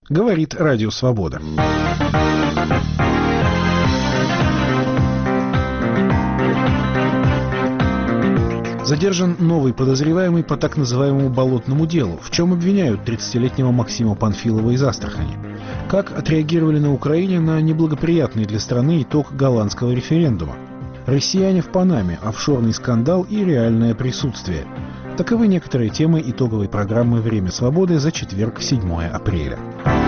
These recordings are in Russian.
Говорит Радио Свобода. Задержан новый подозреваемый по так называемому болотному делу. В чем обвиняют 30-летнего Максима Панфилова из Астрахани? Как отреагировали на Украине на неблагоприятный для страны итог голландского референдума? Россияне в Панаме, офшорный скандал и реальное присутствие. Таковы некоторые темы итоговой программы «Время свободы» за четверг, 7 апреля.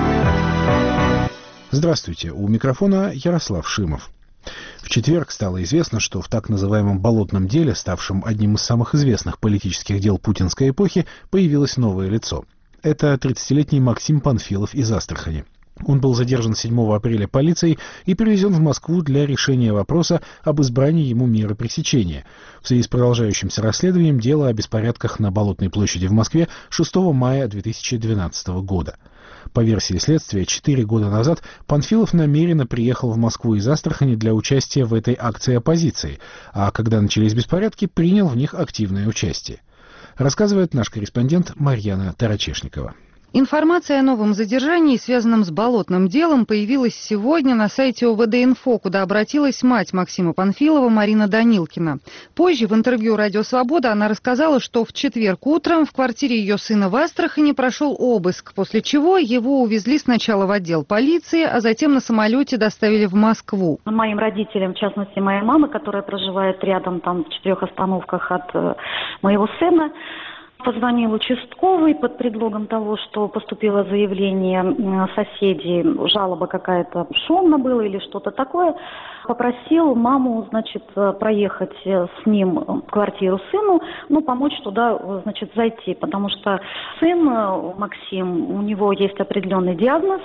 Здравствуйте, у микрофона Ярослав Шимов. В четверг стало известно, что в так называемом болотном деле, ставшем одним из самых известных политических дел путинской эпохи, появилось новое лицо. Это 30-летний Максим Панфилов из Астрахани. Он был задержан 7 апреля полицией и перевезен в Москву для решения вопроса об избрании ему меры пресечения в связи с продолжающимся расследованием дела о беспорядках на Болотной площади в Москве 6 мая 2012 года. По версии следствия, 4 года назад Панфилов намеренно приехал в Москву из Астрахани для участия в этой акции оппозиции, а когда начались беспорядки, принял в них активное участие. Рассказывает наш корреспондент Марьяна Тарачешникова. Информация о новом задержании, связанном с болотным делом, появилась сегодня на сайте ОВД-Инфо, куда обратилась мать Максима Панфилова Марина Данилкина. Позже в интервью «Радио Свобода» она рассказала, что в четверг утром в квартире ее сына в Астрахани прошел обыск, после чего его увезли сначала в отдел полиции, а затем на самолете доставили в Москву. Моим родителям, в частности моей мамы, которая проживает рядом, там в 4 остановках от моего сына, позвонил участковый под предлогом того, что поступило заявление соседей, жалоба какая-то, шумно было или что-то такое. Попросил маму, проехать с ним в квартиру сыну, помочь туда, зайти, потому что сын Максим, у него есть определенный диагноз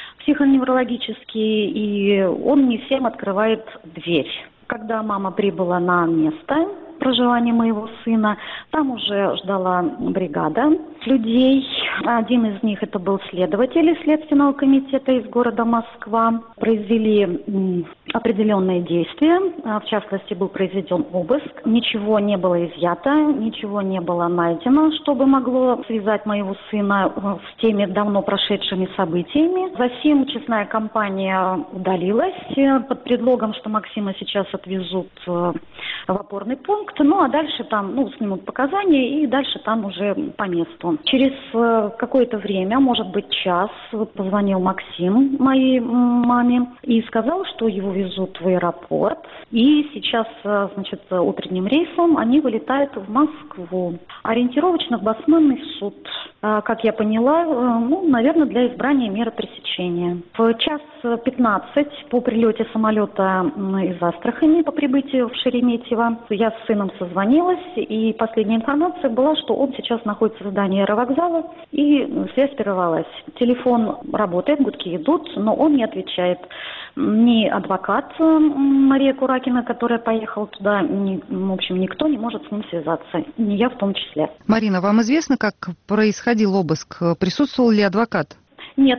психоневрологический, и он не всем открывает дверь. Когда мама прибыла на место проживания моего сына, там уже ждала бригада людей. Один из них это был следователь Следственного комитета из города Москва. Произвели определенные действия. В частности, был произведен обыск. Ничего не было изъято, ничего не было найдено, чтобы могло связать моего сына с теми давно прошедшими событиями. Затем честная компания удалилась под предлогом, что Максима сейчас отвезут в опорный пункт. А дальше там, снимут показания, и дальше там уже по месту. Через какое-то время, может быть час, позвонил Максим моей маме и сказал, что его везут в аэропорт. И сейчас, утренним рейсом они вылетают в Москву. Ориентировочно в Басманный суд. Как я поняла, наверное, для избрания меры пресечения. В час 15 по прилете самолета из Астрахани, по прибытию в Шереметьево, я с сыном созвонилась, и последняя информация была, что он сейчас находится в здании аэровокзала, и связь прервалась. Телефон работает, гудки идут, но он не отвечает. Ни адвокат Мария Куракина, которая поехала туда, никто не может с ним связаться, не я в том числе. Марина, вам известно, как происходил обыск? Присутствовал ли адвокат? Нет,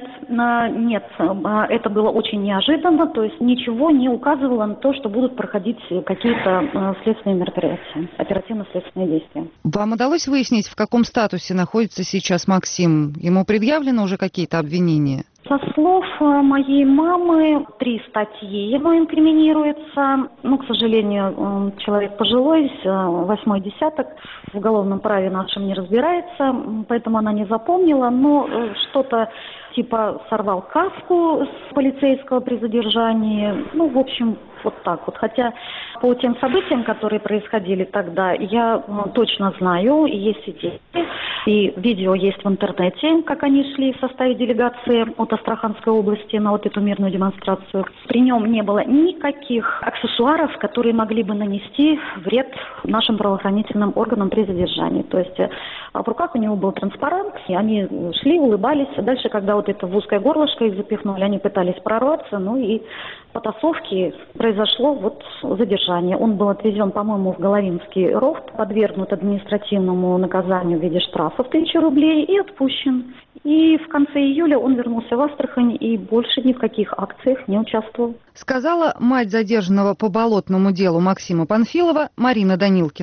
это было очень неожиданно, то есть ничего не указывало на то, что будут проходить какие-то следственные мероприятия, оперативно-следственные действия. Вам удалось выяснить, в каком статусе находится сейчас Максим? Ему предъявлены уже какие-то обвинения? Со слов моей мамы, 3 статьи ему инкриминируется. К сожалению, человек пожилой, 8-й десяток, в уголовном праве нашем не разбирается, поэтому она не запомнила, но что-то типа сорвал каску с полицейского при задержании. В общем, вот так вот. Хотя по тем событиям, которые происходили тогда, я точно знаю, и есть свидетели, и видео есть в интернете, как они шли в составе делегации от Астраханской области на эту мирную демонстрацию. При нем не было никаких аксессуаров, которые могли бы нанести вред нашим правоохранительным органам при задержании. То есть в руках у него был транспарант, и они шли, улыбались. А дальше, когда это в узкое горлышко их запихнули, они пытались прорваться, и потасовки произошло задержание. Он был отвезен, по-моему, в Головинский ров, подвергнут административному наказанию в виде штрафа в 1000 рублей и отпущен. И в конце июля он вернулся в Астрахань и больше ни в каких акциях не участвовал. Сказала мать задержанного по болотному делу Максима Панфилова Марина Данилкина.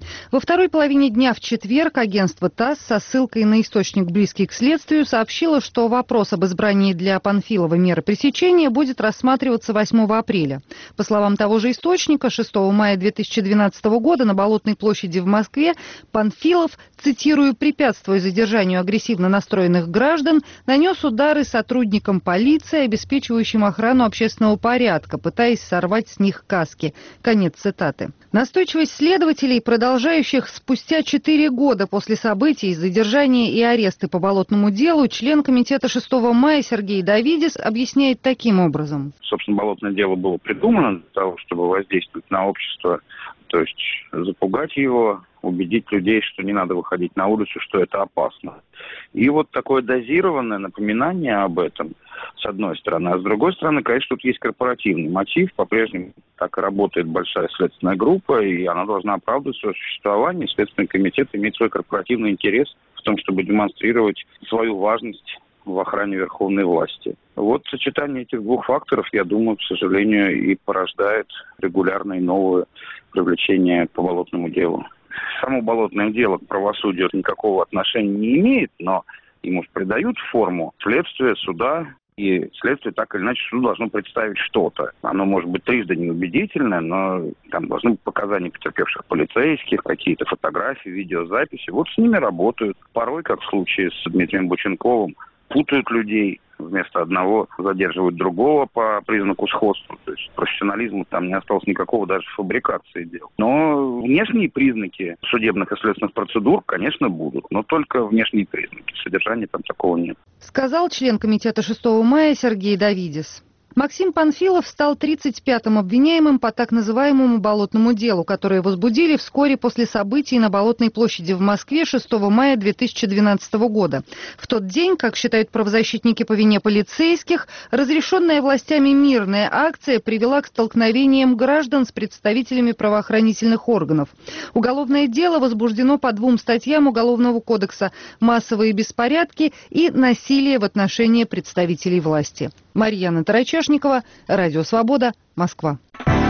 Во второй половине дня в четверг агентство ТАСС со ссылкой на источник, близкий к следствию, сообщило, что вопрос об избрании для Панфилова меры пресечения будет рассматриваться 8 апреля. По словам того же источника, 6 мая 2012 года на Болотной площади в Москве Панфилов, цитирую, препятствуя задержанию агрессивно настроенных граждан, нанес удары сотрудникам полиции, обеспечивающим охрану общественного порядка, пытаясь сорвать с них каски. Конец цитаты. Настойчивость следователей, продолжающих спустя 4 года после событий задержания и аресты по болотному делу, член комитета 6 мая Сергей Давидис объясняет таким образом. Собственно, болотное дело было придумано для того, чтобы воздействовать на общество, то есть запугать его, убедить людей, что не надо выходить на улицу, что это опасно. И вот такое дозированное напоминание об этом, с одной стороны. А с другой стороны, конечно, тут есть корпоративный мотив. По-прежнему так и работает большая следственная группа, и она должна оправдывать свое существование. Следственный комитет имеет свой корпоративный интерес в том, чтобы демонстрировать свою важность в охране верховной власти. Вот сочетание этих двух факторов, я думаю, к сожалению, и порождает регулярное новое привлечение по болотному делу. Само болотное дело к правосудию никакого отношения не имеет, но ему придают форму следствия, суда, и следствие так или иначе суду должно представить что-то. Оно может быть трижды неубедительное, но там должны быть показания потерпевших полицейских, какие-то фотографии, видеозаписи. Вот с ними работают. Порой, как в случае с Дмитрием Боченковым, путают людей, вместо одного задерживают другого по признаку сходства. То есть профессионализма там не осталось никакого даже в фабрикации дел. Но внешние признаки судебных и следственных процедур, конечно, будут. Но только внешние признаки. Содержания там такого нет. Сказал член комитета 6 мая Сергей Давидис. Максим Панфилов стал 35-м обвиняемым по так называемому болотному делу, которое возбудили вскоре после событий на Болотной площади в Москве 6 мая 2012 года. В тот день, как считают правозащитники по вине полицейских, разрешенная властями мирная акция привела к столкновениям граждан с представителями правоохранительных органов. Уголовное дело возбуждено по 2 статьям Уголовного кодекса: массовые беспорядки и насилие в отношении представителей власти. Марьяна Тарачешникова, Радио Свобода, Москва.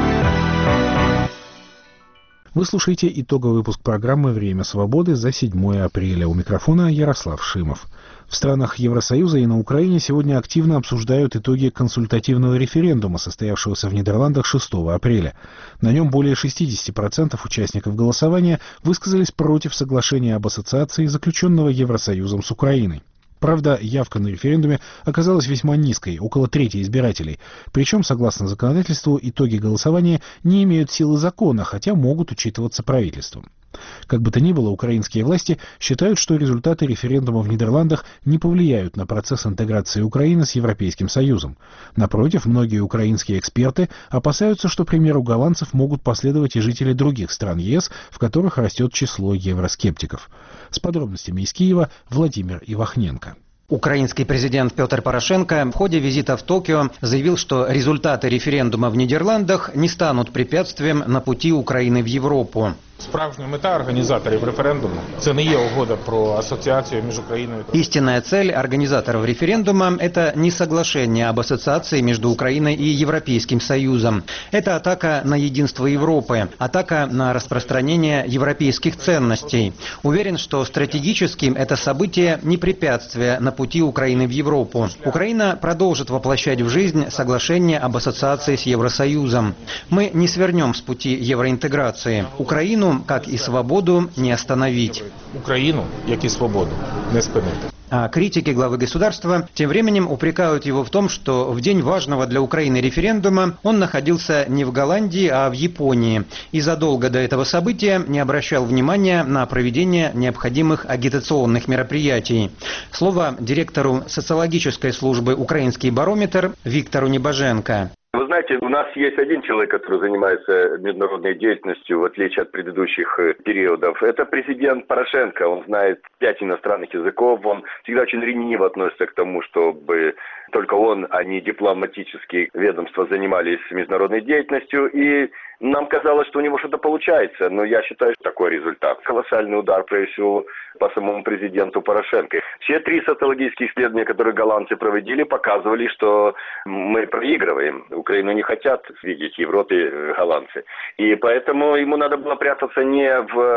Вы слушаете итоговый выпуск программы «Время свободы» за 7 апреля. У микрофона Ярослав Шимов. В странах Евросоюза и на Украине сегодня активно обсуждают итоги консультативного референдума, состоявшегося в Нидерландах 6 апреля. На нем более 60% участников голосования высказались против соглашения об ассоциации, заключенного Евросоюзом с Украиной. Правда, явка на референдуме оказалась весьма низкой, около трети избирателей. Причем, согласно законодательству, итоги голосования не имеют силы закона, хотя могут учитываться правительством. Как бы то ни было, украинские власти считают, что результаты референдума в Нидерландах не повлияют на процесс интеграции Украины с Европейским Союзом. Напротив, многие украинские эксперты опасаются, что примеру голландцев могут последовать и жители других стран ЕС, в которых растет число евроскептиков. С подробностями из Киева Владимир Ивахненко. Украинский президент Петр Порошенко в ходе визита в Токио заявил, что результаты референдума в Нидерландах не станут препятствием на пути Украины в Европу. Справжня мета організаторів референдуму – це не є угода про асоціацію між Україною та... Истинная цель организаторов референдума – это не соглашение об ассоциации между Украиной и Европейским Союзом. Это атака на единство Европы, атака на распространение европейских ценностей. Уверен, что стратегически это событие не препятствие на пути Украины в Европу. Украина продолжит воплощать в жизнь соглашение об ассоциации с Евросоюзом. Мы не свернем с пути евроинтеграции. Украину, как и свободу, не остановить. Украину, як и свободу, не спинити. А критики главы государства тем временем упрекают его в том, что в день важного для Украины референдума он находился не в Голландии, а в Японии. И задолго до этого события не обращал внимания на проведение необходимых агитационных мероприятий. Слово директору социологической службы «Украинский барометр» Виктору Небоженко. Вы знаете, у нас есть один человек, который занимается международной деятельностью, в отличие от предыдущих периодов. Это президент Порошенко. Он знает 5 иностранных языков. Он всегда очень ревниво относится к тому, чтобы только он, а не дипломатические ведомства занимались международной деятельностью. И нам казалось, что у него что-то получается. Но я считаю, что такой результат. Колоссальный удар, прежде всего, по самому президенту Порошенко. Все 3 социологических исследования, которые голландцы проводили, показывали, что мы проигрываем. Украину не хотят видеть в Европе голландцы. И поэтому ему надо было прятаться не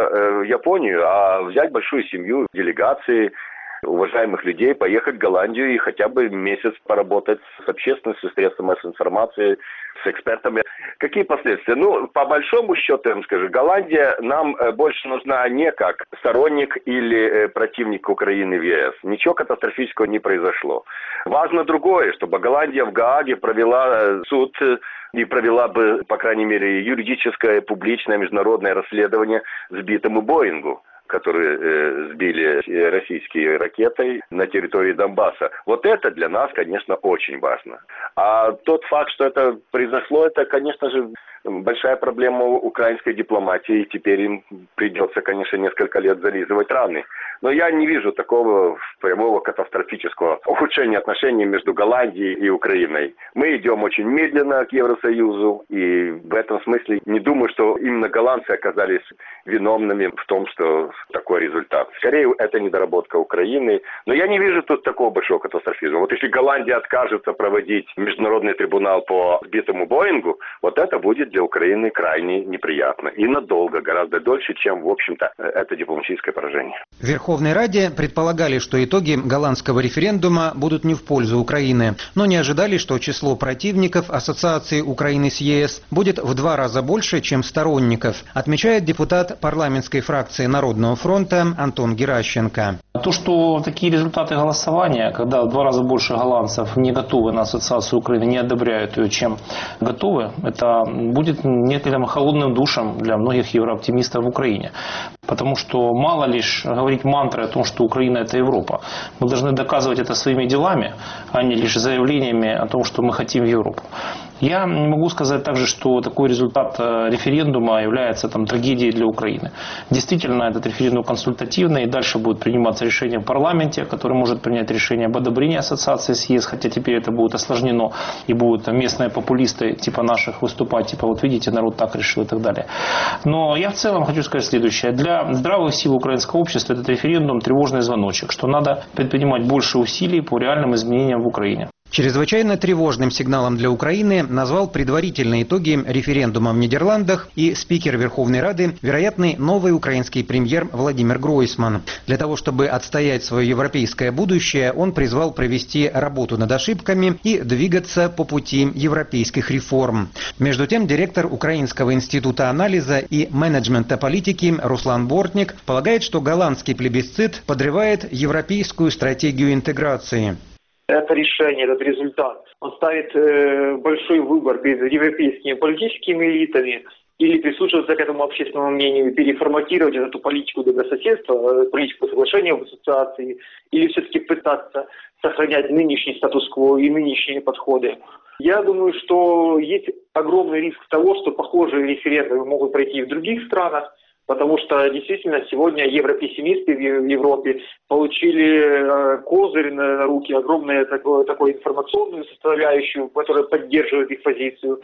в Японию, а взять большую семью, делегации уважаемых людей, поехать в Голландию и хотя бы месяц поработать с общественностью, средствами массовой информации, с экспертами. Какие последствия? Ну, по большому счету, я вам скажу, Голландия нам больше нужна не как сторонник или противник Украины в ЕС. Ничего катастрофического не произошло. Важно другое, чтобы Голландия в Гааге провела суд и провела бы, по крайней мере, юридическое, публичное, международное расследование сбитому Боингу, которые сбили российские ракетой на территории Донбасса. Вот это для нас, конечно, очень важно. А тот факт, что это произошло, это, конечно же, большая проблема украинской дипломатии. И теперь им придется, конечно, несколько лет зализывать раны. Но я не вижу такого прямого катастрофического ухудшения отношений между Голландией и Украиной. Мы идем очень медленно к Евросоюзу, и в этом смысле не думаю, что именно голландцы оказались виновными в том, что такой результат. Скорее, это недоработка Украины. Но я не вижу тут такого большого катастрофизма. Вот если Голландия откажется проводить международный трибунал по сбитому Боингу, вот это будет для Украины крайне неприятно. И надолго, гораздо дольше, чем, в общем-то, это дипломатическое поражение. В Верховной Раде предполагали, что итоги голландского референдума будут не в пользу Украины, но не ожидали, что число противников ассоциации Украины с ЕС будет в 2 раза больше, чем сторонников, отмечает депутат парламентской фракции Народного фронта Антон Геращенко. То, что такие результаты голосования, когда в 2 раза больше голландцев не готовы на ассоциацию Украины, не одобряют ее, чем готовы, это будет некоторым холодным душем для многих еврооптимистов в Украине. Потому что мало лишь говорить мантры о том, что Украина – это Европа. Мы должны доказывать это своими делами, а не лишь заявлениями о том, что мы хотим в Европу. Я не могу сказать также, что такой результат референдума является трагедией для Украины. Действительно, этот референдум консультативный, и дальше будет приниматься решение в парламенте, который может принять решение об одобрении ассоциации с ЕС, хотя теперь это будет осложнено, и будут местные популисты типа наших выступать, типа вот видите, народ так решил и так далее. Но я в целом хочу сказать следующее. Для здравых сил украинского общества этот референдум тревожный звоночек, что надо предпринимать больше усилий по реальным изменениям в Украине. Чрезвычайно тревожным сигналом для Украины назвал предварительные итоги референдума в Нидерландах и спикер Верховной Рады, вероятный новый украинский премьер Владимир Гройсман. Для того, чтобы отстоять свое европейское будущее, он призвал провести работу над ошибками и двигаться по пути европейских реформ. Между тем, директор Украинского института анализа и менеджмента политики Руслан Бортник полагает, что голландский плебисцит подрывает европейскую стратегию интеграции. Это решение, этот результат, он ставит большой выбор перед европейскими политическими элитами или прислушиваться к этому общественному мнению, переформатировать эту политику добрососедства, политику соглашения в ассоциации, или все-таки пытаться сохранять нынешний статус-кво и нынешние подходы. Я думаю, что есть огромный риск того, что похожие референдумы могут пройти и в других странах, потому что действительно сегодня европессимисты в Европе получили козырь на руки, огромную такую информационную составляющую, которая поддерживает их позицию.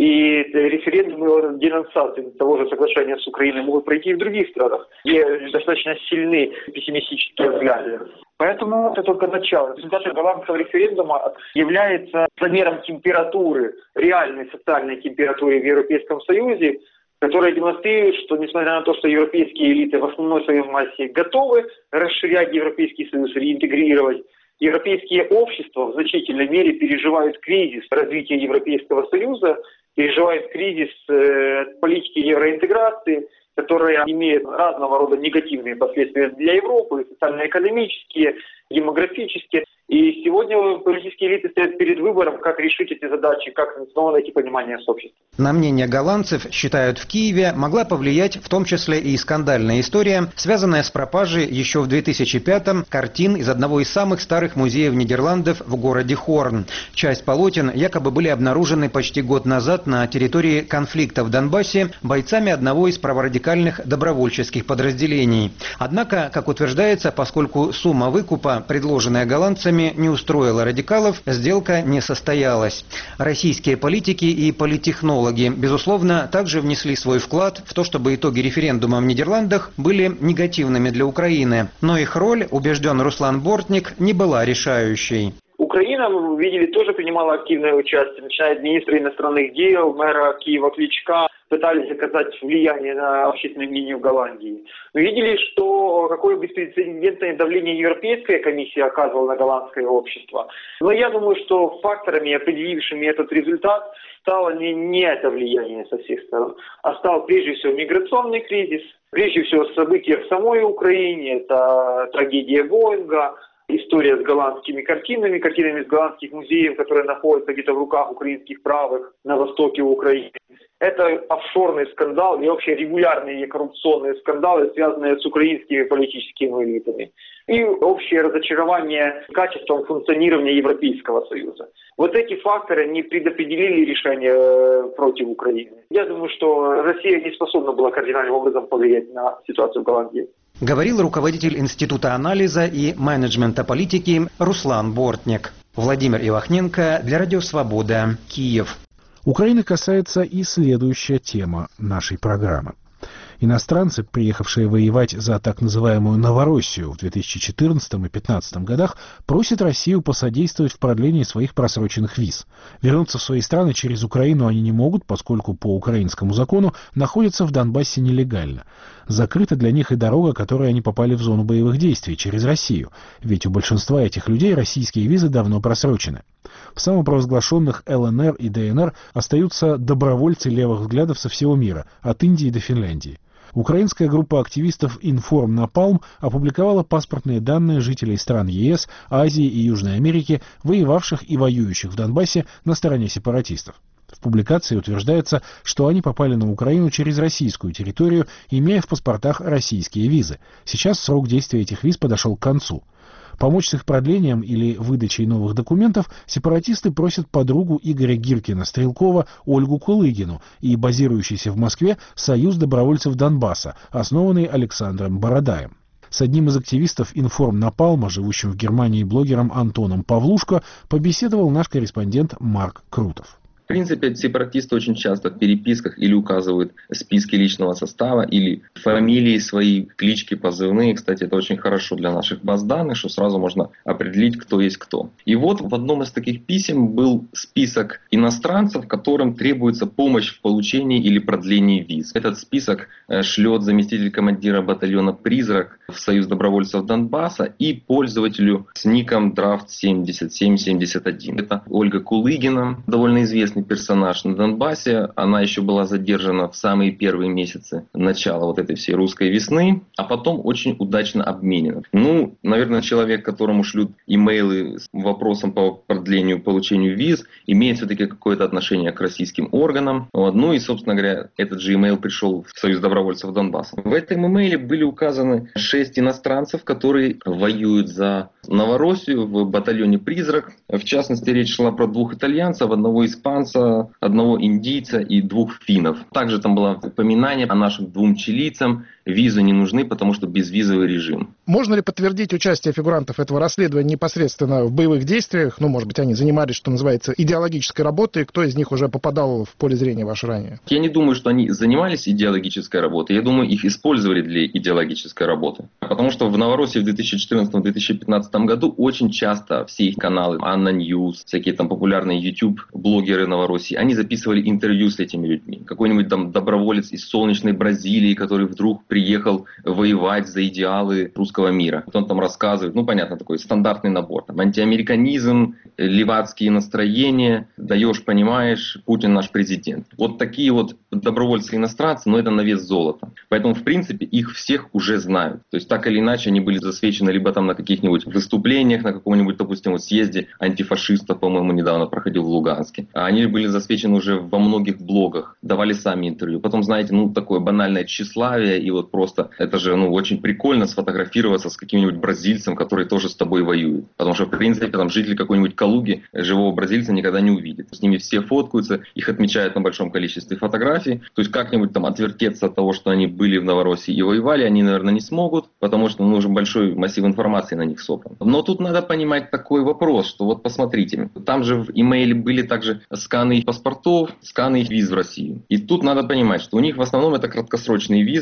И референдумы денонсации того же соглашения с Украиной могут пройти и в других странах, где достаточно сильны пессимистические взгляды. Поэтому это только начало. Результат голландского референдума является замером температуры, реальной социальной температуры в Европейском Союзе, которая демонстрирует, что несмотря на то, что европейские элиты в основной своей массе готовы расширять Европейский Союз, реинтегрировать, европейские общества в значительной мере переживают кризис развития Европейского Союза, переживают кризис политики евроинтеграции, которая имеет разного рода негативные последствия для Европы, социально-экономические, демографические. И сегодня политические элиты стоят перед выбором, как решить эти задачи, как снова найти понимание с обществом. На мнение голландцев, считают, в Киеве могла повлиять в том числе и скандальная история, связанная с пропажей еще в 2005-м картин из одного из самых старых музеев Нидерландов в городе Хорн. Часть полотен якобы были обнаружены почти год назад на территории конфликта в Донбассе бойцами одного из праворадикальных добровольческих подразделений. Однако, как утверждается, поскольку сумма выкупа, предложенная голландцами, не устроила радикалов, сделка не состоялась. Российские политики и политтехнологи, безусловно, также внесли свой вклад в то, чтобы итоги референдума в Нидерландах были негативными для Украины. Но их роль, убежден Руслан Бортник, не была решающей. Украина, мы видели, тоже принимала активное участие, начиная от министра иностранных дел, мэра Киева Кличка, пытались оказать влияние на общественное мнение в Голландии. Мы видели, что какое беспрецедентное давление Европейская комиссия оказывала на голландское общество. Но я думаю, что факторами, определившими этот результат, стало не это влияние со всех сторон, а стал прежде всего миграционный кризис, прежде всего события в самой Украине, это трагедия Боинга, история с голландскими картинами из голландских музеев, которые находятся где-то в руках украинских правых на востоке Украины. Это офшорный скандал и вообще регулярные коррупционные скандалы, связанные с украинскими политическими элитами. И общее разочарование качеством функционирования Европейского Союза. Вот эти факторы не предопределили решение против Украины. Я думаю, что Россия не способна была кардинальным образом повлиять на ситуацию в Голландии. Говорил руководитель Института анализа и менеджмента политики Руслан Бортник. Владимир Ивахненко для Радио Свобода, Киев. Украины касается и следующая тема нашей программы. Иностранцы, приехавшие воевать за так называемую Новороссию в 2014 и 2015 годах, просят Россию посодействовать в продлении своих просроченных виз. Вернуться в свои страны через Украину они не могут, поскольку по украинскому закону находятся в Донбассе нелегально. Закрыта для них и дорога, которой они попали в зону боевых действий, через Россию, ведь у большинства этих людей российские визы давно просрочены. В самопровозглашенных ЛНР и ДНР остаются добровольцы левых взглядов со всего мира, от Индии до Финляндии. Украинская группа активистов «Информ Напалм» опубликовала паспортные данные жителей стран ЕС, Азии и Южной Америки, воевавших и воюющих в Донбассе на стороне сепаратистов. В публикации утверждается, что они попали на Украину через российскую территорию, имея в паспортах российские визы. Сейчас срок действия этих виз подошел к концу. Помочь с их продлением или выдачей новых документов сепаратисты просят подругу Игоря Гиркина-Стрелкова Ольгу Кулыгину и базирующийся в Москве Союз добровольцев Донбасса, основанный Александром Бородаем. С одним из активистов «Информ Напалма», живущим в Германии блогером Антоном Павлушко, побеседовал наш корреспондент Марк Крутов. В принципе, сепаратисты очень часто в переписках или указывают списки личного состава, или фамилии свои, клички, позывные. Кстати, это очень хорошо для наших баз данных, что сразу можно определить, кто есть кто. И вот в одном из таких писем был список иностранцев, которым требуется помощь в получении или продлении виз. Этот список шлет заместитель командира батальона «Призрак» в Союз добровольцев Донбасса и пользователю с ником Draft7771. Это Ольга Кулыгина, довольно известный персонаж на Донбассе. Она еще была задержана в самые первые месяцы начала вот этой всей русской весны, а потом очень удачно обменена. Наверное, человек, которому шлют имейлы с вопросом по продлению, получению виз, имеет все-таки какое-то отношение к российским органам. И, собственно говоря, этот же имейл пришел в Союз добровольцев Донбасса. В этом имейле были указаны 6 иностранцев, которые воюют за Новороссию в батальоне «Призрак». В частности, речь шла про 2 итальянцев, 1 испанца, 1 индийца и 2 финнов. Также там было упоминание о нашим 2 чилийцам. Визы не нужны, потому что безвизовый режим. Можно ли подтвердить участие фигурантов этого расследования непосредственно в боевых действиях? Может быть, они занимались, что называется, идеологической работой. Кто из них уже попадал в поле зрения ваше ранее? Я не думаю, что они занимались идеологической работой. Я думаю, их использовали для идеологической работы. Потому что в Новороссии в 2014-2015 году очень часто все их каналы, Анна Ньюс, всякие там популярные YouTube-блогеры Новороссии, они записывали интервью с этими людьми. Какой-нибудь там доброволец из солнечной Бразилии, который вдруг приехал воевать за идеалы русского мира. Он там рассказывает, понятно, такой стандартный набор. Там, антиамериканизм, левацкие настроения, даешь, понимаешь, Путин наш президент. Вот такие вот добровольцы-иностранцы, но это на вес золота. Поэтому, в принципе, их всех уже знают. То есть, так или иначе, они были засвечены либо там на каких-нибудь выступлениях, на каком-нибудь, допустим, съезде антифашистов, по-моему, недавно проходил в Луганске. А они были засвечены уже во многих блогах, давали сами интервью. Потом, знаете, такое банальное тщеславие, и вот просто это же, очень прикольно сфотографироваться с каким-нибудь бразильцем, который тоже с тобой воюет. Потому что, в принципе, там жители какой-нибудь Калуги живого бразильца никогда не увидят. С ними все фоткаются, их отмечают на большом количестве фотографий. То есть как-нибудь там отвертеться от того, что они были в Новороссии и воевали, они, наверное, не смогут, потому что нужен большой массив информации на них собран. Но тут надо понимать такой вопрос, что вот посмотрите, там же в имейле были также сканы их паспортов, сканы их виз в Россию. И тут надо понимать, что у них в основном это краткосрочные визы, по ним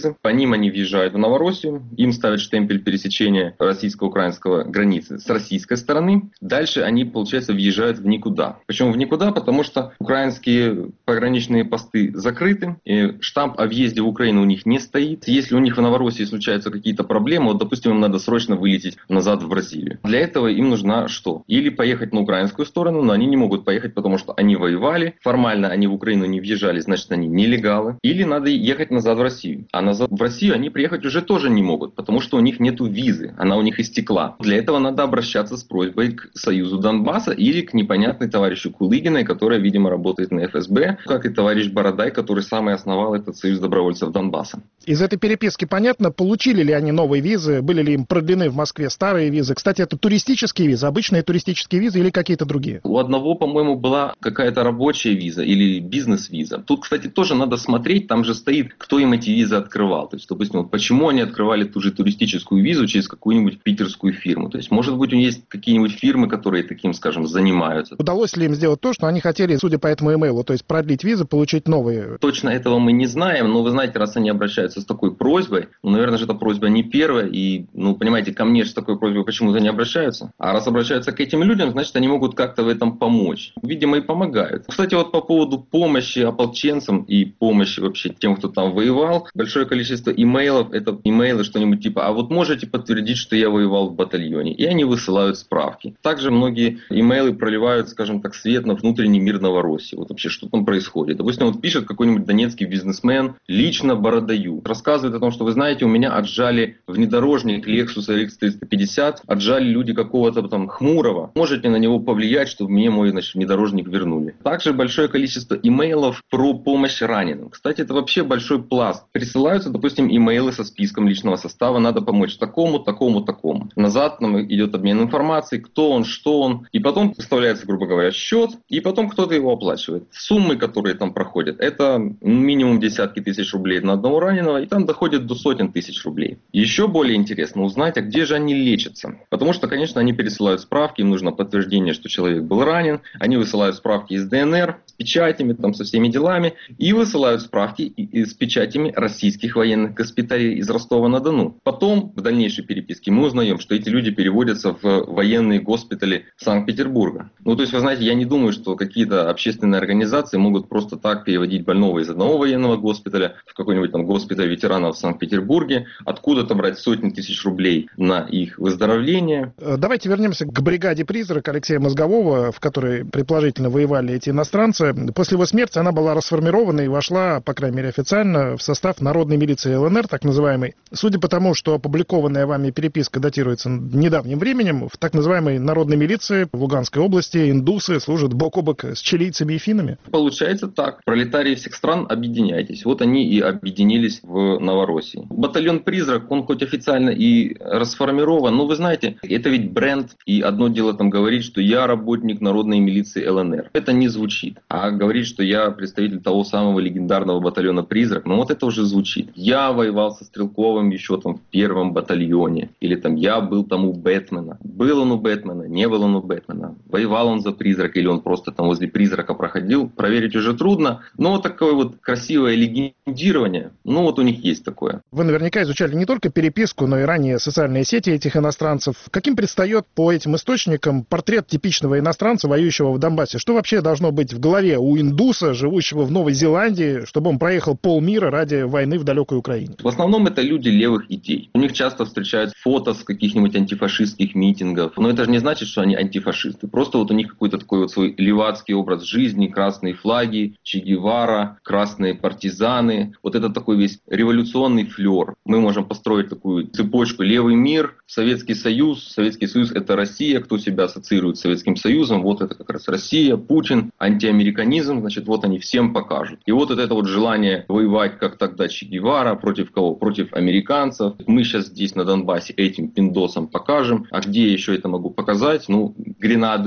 ним они въезжают в Новороссию, им ставят штемпель пересечения российско-украинского границы с российской стороны. Дальше они, получается, въезжают в никуда. Почему в никуда? Потому что украинские пограничные посты закрыты, и штамп о въезде в Украину у них не стоит. Если у них в Новороссии случаются какие-то проблемы, вот, допустим, им надо срочно вылететь назад в Бразилию. Для этого им нужна что? Или поехать на украинскую сторону, но они не могут поехать, потому что они воевали. Формально они в Украину не въезжали, значит, они нелегалы. Или надо ехать назад в Россию. А назад в Россию они приехать уже тоже не могут, потому что у них нету визы, она у них истекла. Для этого надо обращаться с просьбой к Союзу Донбасса или к непонятной товарищу Кулыгиной, которая, видимо, работает на ФСБ, как и товарищ Бородай, который сам и основал этот Союз добровольцев Донбасса. Из этой переписки понятно, получили ли они новые визы, были ли им продлены в Москве старые визы. Кстати, это туристические визы, обычные туристические визы или какие-то другие? У одного, по-моему, была какая-то рабочая виза или бизнес-виза. Тут, кстати, тоже надо смотреть, там же стоит, кто им эти визы открывал. То есть, допустим, вот почему они открывали ту же туристическую визу через какую-нибудь питерскую фирму. То есть, может быть, у них есть какие-нибудь фирмы, которые таким, скажем, занимаются. Удалось ли им сделать то, что они хотели, судя по этому имейлу, то есть продлить визы, получить новые? Точно этого мы не знаем, но вы знаете, раз они обращаются с такой просьбой, наверное же эта просьба не первая, и, понимаете, ко мне же с такой просьбой почему-то не обращаются. А раз обращаются к этим людям, значит, они могут как-то в этом помочь. Видимо, и помогают. Кстати, вот по поводу помощи ополченцам и помощи вообще тем, кто там воевал, большое количество имейлов, это имейлы что-нибудь типа, а вот можете подтвердить, что я воевал в батальоне? И они высылают справки. Также многие имейлы проливают, скажем так, свет на внутренний мир Новороссии. Вот вообще, что там происходит. Допустим, вот пишет какой-нибудь донецкий бизнесмен лично Бородаю. Рассказывает о том, что, вы знаете, у меня отжали внедорожник Lexus RX 350, отжали люди какого-то там Хмурого. Можете на него повлиять, чтобы мне мой, внедорожник вернули. Также большое количество имейлов про помощь раненым. Кстати, это вообще большой пласт. Присылаются, допустим, имейлы со списком личного состава, надо помочь такому, такому, такому. Назад нам идет обмен информацией, кто он, что он. И потом выставляется, грубо говоря, счет, и потом кто-то его оплачивает. Суммы, которые там проходят, это минимум десятки тысяч рублей на одного раненого, и там доходит до сотен тысяч рублей. Еще более интересно узнать, а где же они лечатся. Потому что, конечно, они пересылают справки, им нужно подтверждение, что человек был ранен, они высылают справки из ДНР с печатями, там, со всеми делами, и высылают справки с печатями российских военных госпиталей из Ростова-на-Дону. Потом, в дальнейшей переписке, мы узнаем, что эти люди переводятся в военные госпитали Санкт-Петербурга. То есть, вы знаете, я не думаю, что какие-то общественные организации могут просто так переводить больного из одного военного госпиталя в какой-нибудь там госпиталь ветеранов в Санкт-Петербурге, откуда-то брать сотни тысяч рублей на их выздоровление. Давайте вернемся к бригаде «Призрак» Алексея Мозгового, в которой предположительно воевали эти иностранцы. После его смерти она была расформирована и вошла, по крайней мере официально, в состав народной милиции ЛНР, так называемой. Судя по тому, что опубликованная вами переписка датируется недавним временем, в так называемой народной милиции в Луганской области индусы служат бок о бок с чилийцами и финнами. Получается так. Пролетарии всех стран, объединяйтесь. Вот они и объединились в Новороссии. Батальон «Призрак», он хоть официально и расформирован, но вы знаете, это ведь бренд. И одно дело там говорить, что я работник народной милиции ЛНР. Это не звучит. А говорить, что я представитель того самого легендарного батальона «Призрак», вот это уже звучит. Я воевал со Стрелковым еще там в первом батальоне. Или там я был там у Бэтмена. Был он у Бэтмена, не был он у Бэтмена. Воевал он за «Призрак» или он просто там возле «Призрака» проходил. Проверить уже трудно. Но вот такое вот красивое легендирование, вот у них есть такое. Вы наверняка изучали не только переписку, но и ранее социальные сети этих иностранцев. Каким предстает по этим источникам портрет типичного иностранца, воюющего в Донбассе? Что вообще должно быть в голове у индуса, живущего в Новой Зеландии, чтобы он проехал полмира ради войны в далекой Украине? В основном это люди левых идей. У них часто встречают фото с каких-нибудь антифашистских митингов. Но это же не значит, что они антифашисты. Просто вот у них какой-то такой вот свой левацкий образ жизни, красные флаги, Че Гевара, красные партизаны. Вот это такой весь революционный флер. Мы можем построить такую цепочку: левый мир, Советский Союз. Советский Союз — это Россия. Кто себя ассоциирует с Советским Союзом? Вот это как раз Россия, Путин, антиамериканизм. Значит, вот они всем покажут. И вот это вот желание воевать, как тогда Че Гевара, против кого? Против американцев. Мы сейчас здесь на Донбассе этим пиндосам покажем. А где я еще это могу показать? Гренады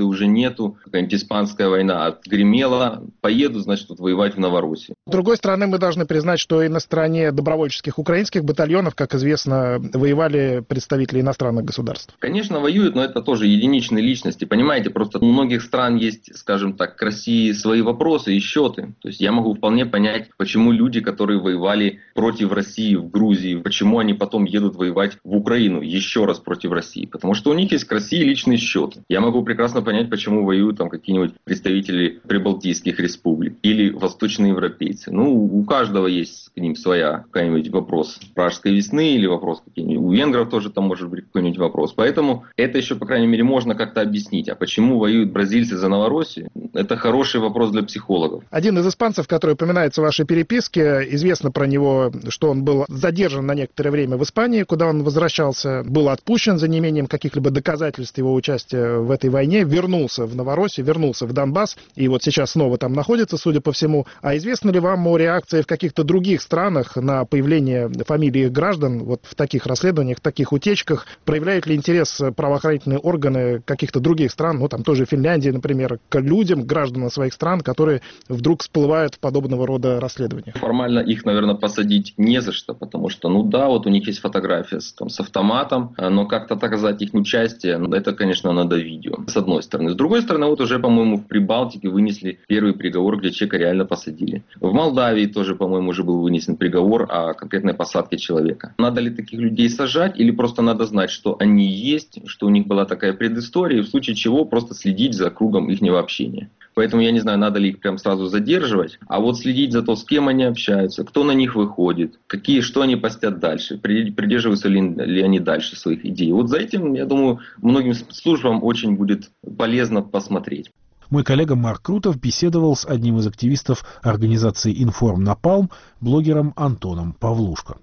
бригады уже нету, какая-нибудь испанская война отгремела, поеду, значит, вот воевать в Новороссию. С другой стороны, мы должны признать, что и на стороне добровольческих украинских батальонов, как известно, воевали представители иностранных государств. Конечно, воюют, но это тоже единичные личности. Понимаете, просто у многих стран есть, скажем так, к России свои вопросы и счеты. То есть я могу вполне понять, почему люди, которые воевали против России в Грузии, почему они потом едут воевать в Украину еще раз против России. Потому что у них есть к России личные счеты. Я могу прекрасно понять, почему воюют там какие-нибудь представители прибалтийских республик или восточноевропейцы. Ну, у каждого есть к ним своя какой-нибудь вопрос Пражской весны или вопрос какие-нибудь. У венгров тоже там может быть какой-нибудь вопрос. Поэтому это еще, по крайней мере, можно как-то объяснить. А почему воюют бразильцы за Новороссию? Это хороший вопрос для психологов. Один из испанцев, который упоминается в вашей переписке, известно про него, что он был задержан на некоторое время в Испании, куда он возвращался, был отпущен за неимением каких-либо доказательств его участия в этой войне, вернулся в Новороссию, вернулся в Донбасс, и вот сейчас снова там находится, судя по всему. А известно ли вам о реакции в каких-то других странах на появление фамилий их граждан вот в таких расследованиях, в таких утечках? Проявляют ли интерес правоохранительные органы каких-то других стран, ну там тоже Финляндии, например, к людям, гражданам своих стран, которые вдруг всплывают в подобного рода расследованиях? Формально их, наверное, посадить не за что, потому что, ну да, вот у них есть фотография с автоматом, но как-то доказать их участие, это, конечно, надо видео, с одной стороны. С другой стороны, вот уже, по-моему, в Прибалтике вынесли первый приговор, где человека реально посадили. В Молдавии тоже, по-моему, уже был вынесен приговор о конкретной посадке человека. Надо ли таких людей сажать или просто надо знать, что они есть, что у них была такая предыстория, и в случае чего просто следить за кругом ихнего общения. Поэтому я не знаю, надо ли их прям сразу задерживать, а вот следить за то, с кем они общаются, кто на них выходит, что они постят дальше, придерживаются ли они дальше своих идей. Вот за этим, я думаю, многим спецслужбам очень будет полезно посмотреть. Мой коллега Марк Крутов беседовал с одним из активистов организации «Информ Напалм», блогером Антоном Павлушко.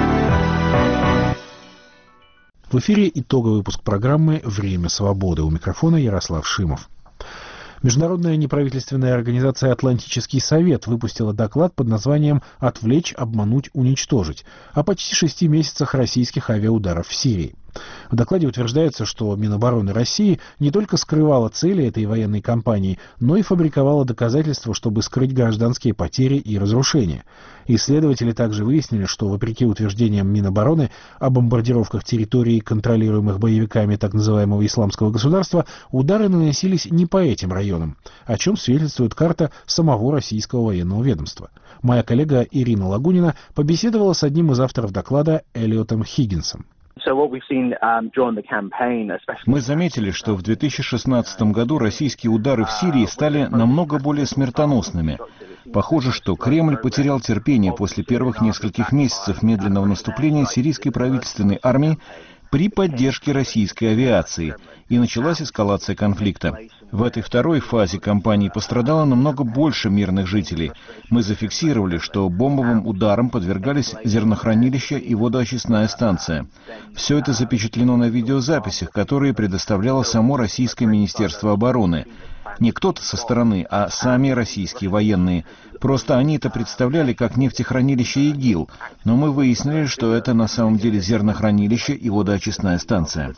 В эфире итоговый выпуск программы «Время свободы». У микрофона Ярослав Шимов. Международная неправительственная организация «Атлантический совет» выпустила доклад под названием «Отвлечь, обмануть, уничтожить» о почти 6 месяцах российских авиаударов в Сирии. В докладе утверждается, что Минобороны России не только скрывала цели этой военной кампании, но и фабриковала доказательства, чтобы скрыть гражданские потери и разрушения. Исследователи также выяснили, что, вопреки утверждениям Минобороны о бомбардировках территорий, контролируемых боевиками так называемого Исламского государства, удары наносились не по этим районам, о чем свидетельствует карта самого российского военного ведомства. Моя коллега Ирина Лагунина побеседовала с одним из авторов доклада Эллиотом Хиггинсом. Мы заметили, что в 2016 году российские удары в Сирии стали намного более смертоносными. Похоже, что Кремль потерял терпение после первых нескольких месяцев медленного наступления сирийской правительственной армии при поддержке российской авиации, и началась эскалация конфликта. В этой второй фазе кампании пострадало намного больше мирных жителей. Мы зафиксировали, что бомбовым ударам подвергались зернохранилища и водоочистная станция. Все это запечатлено на видеозаписях, которые предоставляло само Российское Министерство обороны. Не кто-то со стороны, а сами российские военные. Просто они это представляли как нефтехранилище ИГИЛ, но мы выяснили, что это на самом деле зернохранилище и водоочистная станция.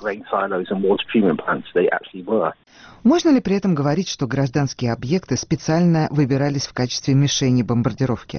Можно ли при этом говорить, что гражданские объекты специально выбирались в качестве мишени бомбардировки?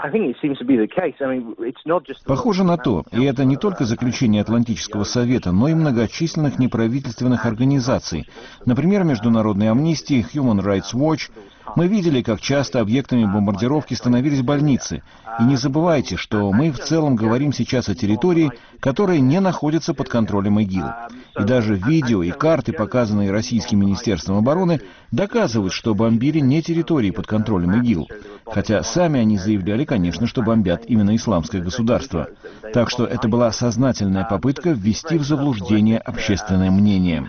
Похоже на то, и это не только заключение Атлантического совета, но и многочисленных неправительственных организаций, например, Международной амнистии, Human Rights Watch. Мы видели, как часто объектами бомбардировки становились больницы. И не забывайте, что мы в целом говорим сейчас о территории, которая не находится под контролем ИГИЛ. И даже видео и карты, показанные Российским Министерством обороны, доказывают, что бомбили не территории под контролем ИГИЛ. Хотя сами они заявляли, конечно, что бомбят именно Исламское государство. Так что это была сознательная попытка ввести в заблуждение общественное мнение.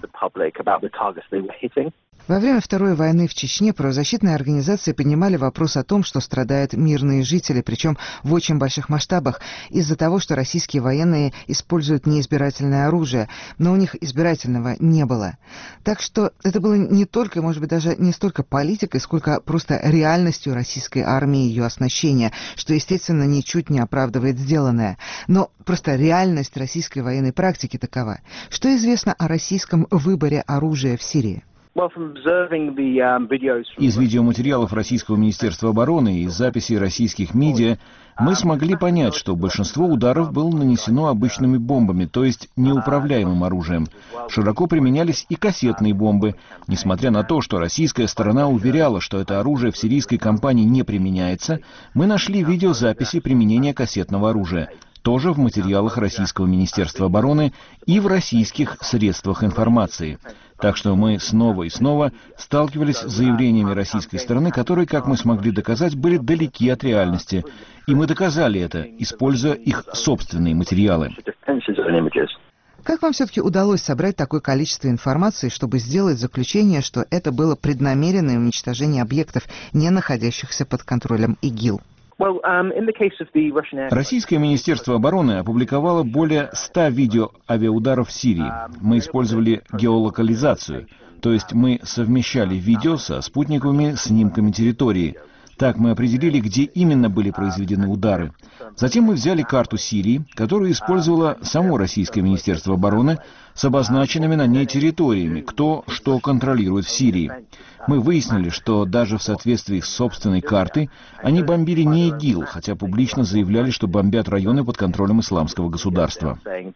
Во время Второй войны в Чечне правозащитные организации поднимали вопрос о том, что страдают мирные жители, причем в очень больших масштабах, из-за того, что российские военные используют неизбирательное оружие, но у них избирательного не было. Так что это было не только, может быть, даже не столько политикой, сколько просто реальностью российской армии и ее оснащения, что, естественно, ничуть не оправдывает сделанное. Но просто реальность российской военной практики такова. Что известно о российском выборе оружия в Сирии? Из видеоматериалов Российского Министерства обороны и из записей российских медиа мы смогли понять, что большинство ударов было нанесено обычными бомбами, то есть неуправляемым оружием. Широко применялись и кассетные бомбы. Несмотря на то, что российская сторона уверяла, что это оружие в сирийской кампании не применяется, мы нашли видеозаписи применения кассетного оружия. Тоже в материалах Российского Министерства обороны и в российских средствах информации. Так что мы снова и снова сталкивались с заявлениями российской стороны, которые, как мы смогли доказать, были далеки от реальности. И мы доказали это, используя их собственные материалы. Как вам все-таки удалось собрать такое количество информации, чтобы сделать заключение, что это было преднамеренное уничтожение объектов, не находящихся под контролем ИГИЛ? Российское Министерство обороны опубликовало более 100 видео авиаударов в Сирии. Мы использовали геолокализацию, то есть мы совмещали видео со спутниковыми снимками территории. Так мы определили, где именно были произведены удары. Затем мы взяли карту Сирии, которую использовало само Российское Министерство обороны, с обозначенными на ней территориями, кто что контролирует в Сирии. Мы выяснили, что даже в соответствии с собственной картой они бомбили не ИГИЛ, хотя публично заявляли, что бомбят районы под контролем исламского государства.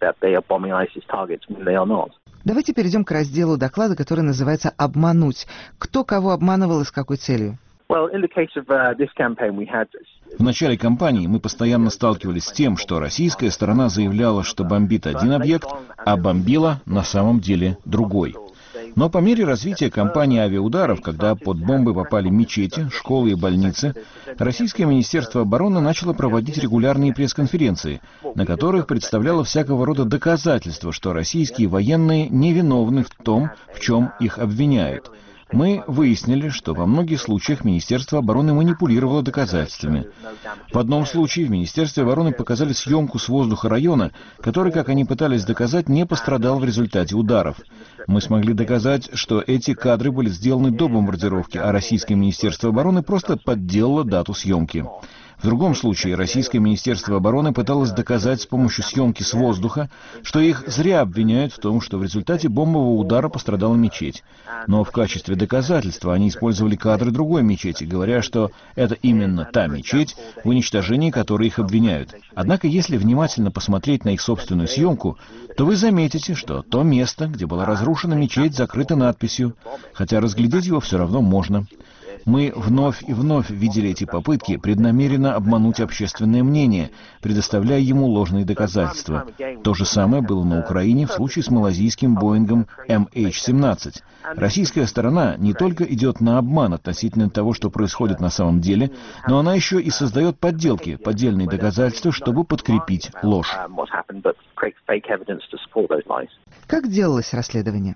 Давайте перейдем к разделу доклада, который называется «Обмануть». Кто кого обманывал и с какой целью? В начале кампании мы постоянно сталкивались с тем, что российская сторона заявляла, что бомбит один объект, а бомбила на самом деле другой. Но по мере развития кампании авиаударов, когда под бомбы попали мечети, школы и больницы, Российское Министерство обороны начало проводить регулярные пресс-конференции, на которых представляло всякого рода доказательства, что российские военные невиновны в том, в чем их обвиняют. Мы выяснили, что во многих случаях Министерство обороны манипулировало доказательствами. В одном случае в Министерстве обороны показали съемку с воздуха района, который, как они пытались доказать, не пострадал в результате ударов. Мы смогли доказать, что эти кадры были сделаны до бомбардировки, а Российское Министерство обороны просто подделало дату съемки. В другом случае Российское Министерство обороны пыталось доказать с помощью съемки с воздуха, что их зря обвиняют в том, что в результате бомбового удара пострадала мечеть. Но в качестве доказательства они использовали кадры другой мечети, говоря, что это именно та мечеть, в уничтожении которой их обвиняют. Однако, если внимательно посмотреть на их собственную съемку, то вы заметите, что то место, где была разрушена мечеть, закрыто надписью, хотя разглядеть его все равно можно. Мы вновь и вновь видели эти попытки преднамеренно обмануть общественное мнение, предоставляя ему ложные доказательства. То же самое было на Украине в случае с малазийским Боингом MH17. Российская сторона не только идет на обман относительно того, что происходит на самом деле, но она еще и создает подделки, поддельные доказательства, чтобы подкрепить ложь. Как делалось расследование?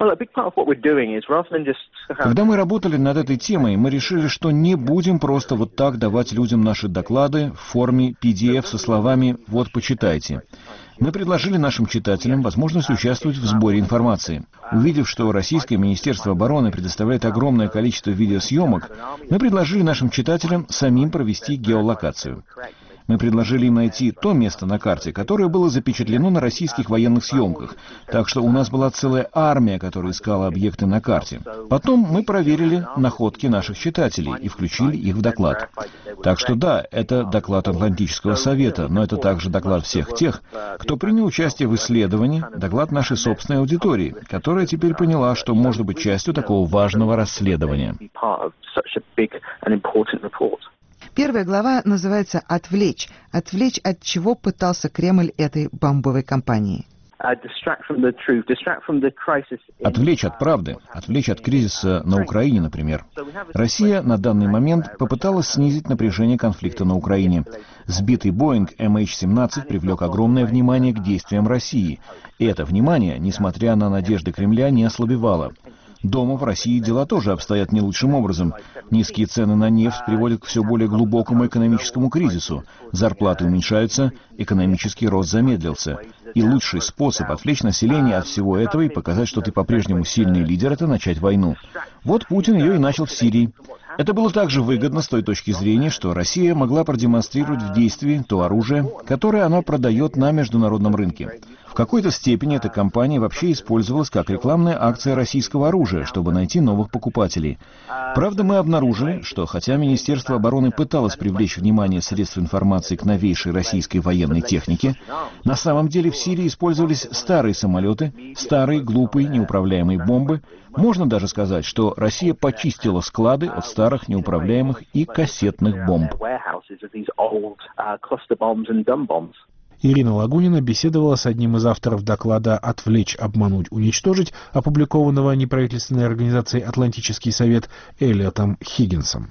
Когда мы работали над этой темой, мы решили, что не будем просто вот так давать людям наши доклады в форме PDF со словами «вот, почитайте». Мы предложили нашим читателям возможность участвовать в сборе информации. Увидев, что Российское Министерство обороны предоставляет огромное количество видеосъемок, мы предложили нашим читателям самим провести геолокацию. Мы предложили им найти то место на карте, которое было запечатлено на российских военных съемках. Так что у нас была целая армия, которая искала объекты на карте. Потом мы проверили находки наших читателей и включили их в доклад. Так что да, это доклад Атлантического совета, но это также доклад всех тех, кто принял участие в исследовании, доклад нашей собственной аудитории, которая теперь поняла, что может быть частью такого важного расследования. Первая глава называется «Отвлечь». Отвлечь от чего пытался Кремль этой бомбовой кампании? Отвлечь от правды, отвлечь от кризиса на Украине, например. Россия на данный момент попыталась снизить напряжение конфликта на Украине. Сбитый Боинг MH17 привлек огромное внимание к действиям России. И это внимание, несмотря на надежды Кремля, не ослабевало. Дома в России дела тоже обстоят не лучшим образом. Низкие цены на нефть приводят к все более глубокому экономическому кризису. Зарплаты уменьшаются, экономический рост замедлился. И лучший способ отвлечь население от всего этого и показать, что ты по-прежнему сильный лидер, это начать войну. Вот Путин ее и начал в Сирии. Это было также выгодно с той точки зрения, что Россия могла продемонстрировать в действии то оружие, которое она продает на международном рынке. В какой-то степени эта кампания вообще использовалась как рекламная акция российского оружия, чтобы найти новых покупателей. Правда, мы обнаружили, что хотя Министерство обороны пыталось привлечь внимание средств информации к новейшей российской военной технике, на самом деле в Сирии использовались старые самолеты, старые, глупые, неуправляемые бомбы. Можно даже сказать, что Россия почистила склады от старых, неуправляемых и кассетных бомб. Ирина Лагунина беседовала с одним из авторов доклада «Отвлечь, обмануть, уничтожить», опубликованного неправительственной организацией «Атлантический совет» Эллиотом Хиггинсом.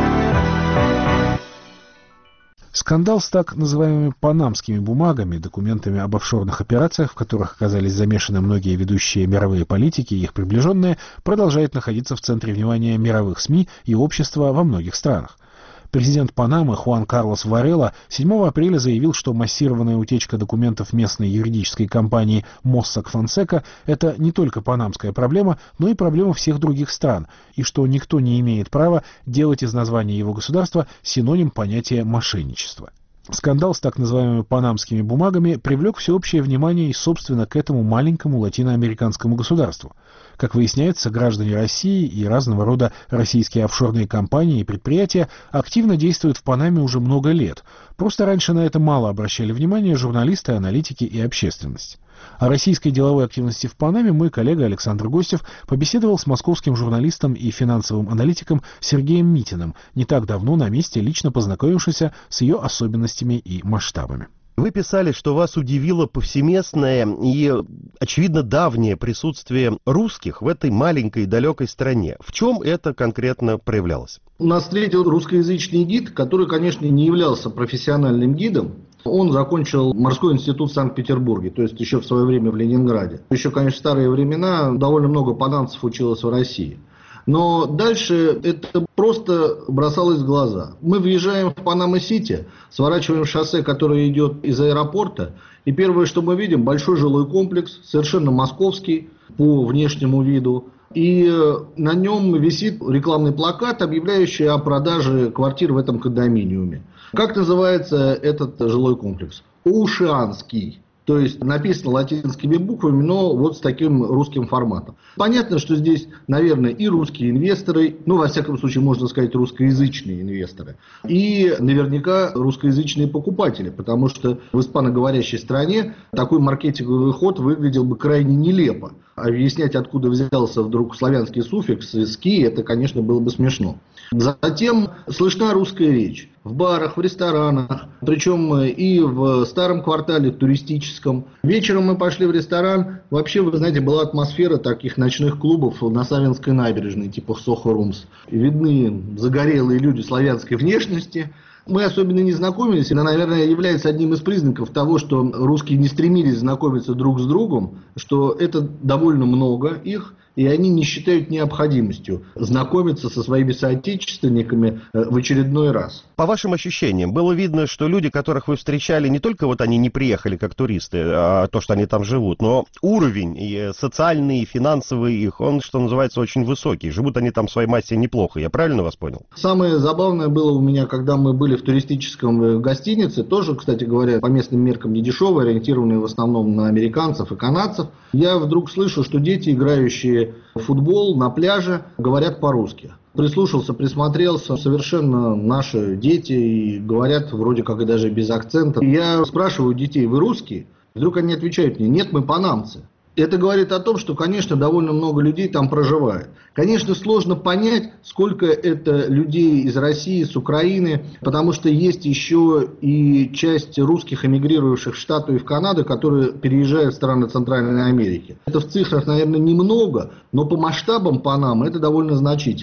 Скандал с так называемыми панамскими бумагами, документами об офшорных операциях, в которых оказались замешаны многие ведущие мировые политики и их приближенные, продолжает находиться в центре внимания мировых СМИ и общества во многих странах. Президент Панамы Хуан Карлос Варела 7 апреля заявил, что массированная утечка документов местной юридической компании Mossack Fonseca – это не только панамская проблема, но и проблема всех других стран, и что никто не имеет права делать из названия его государства синоним понятия мошенничества. Скандал с так называемыми панамскими бумагами привлек всеобщее внимание и, собственно, к этому маленькому латиноамериканскому государству. Как выясняется, граждане России и разного рода российские офшорные компании и предприятия активно действуют в Панаме уже много лет. Просто раньше на это мало обращали внимание журналисты, аналитики и общественность. О российской деловой активности в Панаме мой коллега Александр Гостев побеседовал с московским журналистом и финансовым аналитиком Сергеем Митиным, не так давно на месте лично познакомившись с ее особенностями и масштабами. Вы писали, что вас удивило повсеместное и, очевидно, давнее присутствие русских в этой маленькой далекой стране. В чем это конкретно проявлялось? Нас встретил русскоязычный гид, который, конечно, не являлся профессиональным гидом. Он закончил морской институт в Санкт-Петербурге, то есть еще в свое время в Ленинграде. Еще, конечно, в старые времена довольно много панамцев училось в России. Но дальше это просто бросалось в глаза. Мы въезжаем в Панама-Сити, сворачиваем шоссе, которое идет из аэропорта, и первое, что мы видим, большой жилой комплекс, совершенно московский по внешнему виду. И на нем висит рекламный плакат, объявляющий о продаже квартир в этом кондоминиуме. Как называется этот жилой комплекс? Оушианский. То есть написано латинскими буквами, но вот с таким русским форматом. Понятно, что здесь, наверное, и русские инвесторы, ну, во всяком случае, можно сказать, русскоязычные инвесторы, и наверняка русскоязычные покупатели, потому что в испаноговорящей стране такой маркетинговый ход выглядел бы крайне нелепо. Объяснять, откуда взялся вдруг славянский суффикс «ски», это, конечно, было бы смешно. Затем слышна русская речь в барах, в ресторанах, причем и в старом квартале туристическом. Вечером мы пошли в ресторан, вообще, вы знаете, была атмосфера таких ночных клубов на Савинской набережной, типа Сохо Румс. Видны загорелые люди славянской внешности. Мы особенно не знакомились, и, наверное, является одним из признаков того, что русские не стремились знакомиться друг с другом, что это довольно много их, и они не считают необходимостью знакомиться со своими соотечественниками в очередной раз. По вашим ощущениям, было видно, что люди, которых вы встречали, не только вот они не приехали как туристы, а то, что они там живут, но уровень и социальный, и финансовый их, он, что называется, очень высокий. Живут они там в своей массе неплохо. Я правильно вас понял? Самое забавное было у меня, когда мы были в туристическом гостинице, тоже, кстати говоря, по местным меркам недешевые, ориентированные в основном на американцев и канадцев. Я вдруг слышу, что дети, играющие в футбол на пляже, говорят по-русски. Прислушался, присмотрелся, совершенно наши дети, и говорят вроде как и даже без акцента. Я спрашиваю детей: вы русские? Вдруг они отвечают мне: нет, мы панамцы. Это говорит о том, что, конечно, довольно много людей там проживает. Конечно, сложно понять, сколько это людей из России, с Украины, потому что есть еще и часть русских, эмигрировавших в Штаты и в Канаду, которые переезжают в страны Центральной Америки. Это в цифрах, наверное, немного, но по масштабам Панамы это довольно значительно.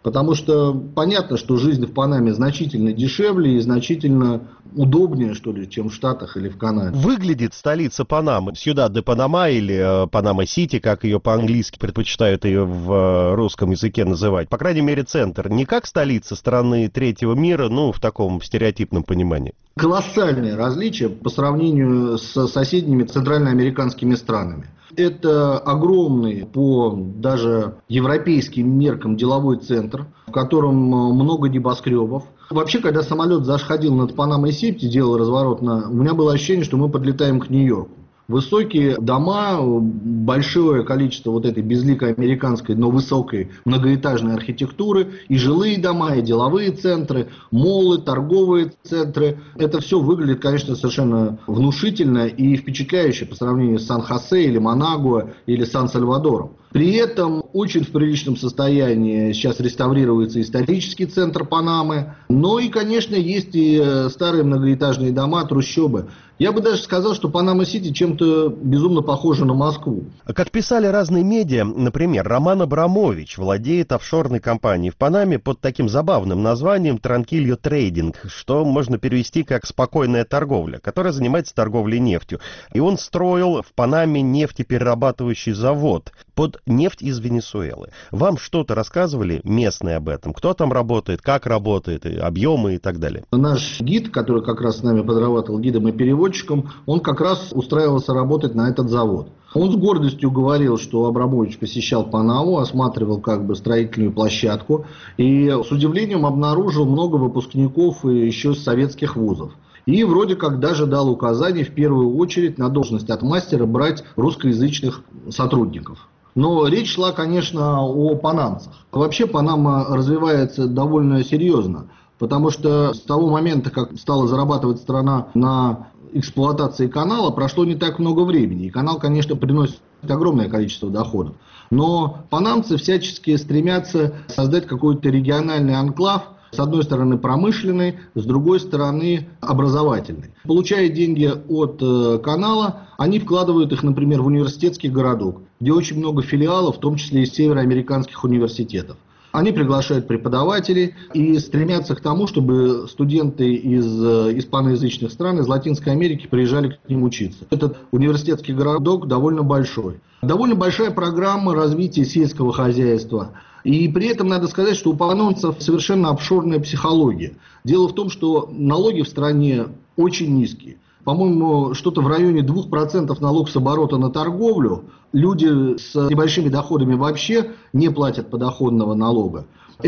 Потому что понятно, что жизнь в Панаме значительно дешевле и значительно удобнее, что ли, чем в Штатах или в Канаде. Выглядит столица Панамы, Сьюдад-де-Панама или Панама-Сити, как ее по-английски предпочитают ее в русском языке называть. По крайней мере, центр. Не как столица страны третьего мира, в таком стереотипном понимании. Колоссальные различия по сравнению с соседними центральноамериканскими странами. Это огромный по даже европейским меркам деловой центр, в котором много небоскребов. Вообще, когда самолет заходил над Панамой-Сити, делал разворот, у меня было ощущение, что мы подлетаем к Нью-Йорку. Высокие дома, большое количество вот этой безликой американской, но высокой многоэтажной архитектуры, и жилые дома, и деловые центры, моллы, торговые центры. Это все выглядит, конечно, совершенно внушительно и впечатляюще по сравнению с Сан-Хосе или Манагуа или Сан-Сальвадором. При этом очень в приличном состоянии сейчас реставрируется исторический центр Панамы. Но и, конечно, есть и старые многоэтажные дома, трущобы. Я бы даже сказал, что Панама-Сити чем-то безумно похожа на Москву. Как писали разные медиа, например, Роман Абрамович владеет офшорной компанией в Панаме под таким забавным названием «Транкильо Трейдинг», что можно перевести как «спокойная торговля», которая занимается торговлей нефтью. И он строил в Панаме нефтеперерабатывающий завод под нефть из Венесуэлы. Вам что-то рассказывали местные об этом? Кто там работает, как работает, объемы и так далее? Наш гид, который как раз с нами подрабатывал гидом и переводчиком, он как раз устраивался работать на этот завод. Он с гордостью говорил, что Абрамович посещал Панаму, осматривал строительную площадку и с удивлением обнаружил много выпускников еще с советских вузов. И вроде как даже дал указание в первую очередь на должность от мастера брать русскоязычных сотрудников. Но речь шла, конечно, о панамцах. Вообще Панама развивается довольно серьезно, потому что с того момента, как стала зарабатывать страна на эксплуатации канала, прошло не так много времени. И канал, конечно, приносит огромное количество доходов. Но панамцы всячески стремятся создать какой-то региональный анклав, с одной стороны промышленный, с другой стороны образовательный. Получая деньги от канала, они вкладывают их, например, в университетский городок, где очень много филиалов, в том числе из североамериканских университетов. Они приглашают преподавателей и стремятся к тому, чтобы студенты из испаноязычных стран, из Латинской Америки приезжали к ним учиться. Этот университетский городок довольно большой. Довольно большая программа развития сельского хозяйства. И при этом надо сказать, что у панамцев совершенно офшорная психология. Дело в том, что налоги в стране очень низкие. По-моему, что-то в районе 2% налог с оборота на торговлю. Люди с небольшими доходами вообще не платят подоходного налога.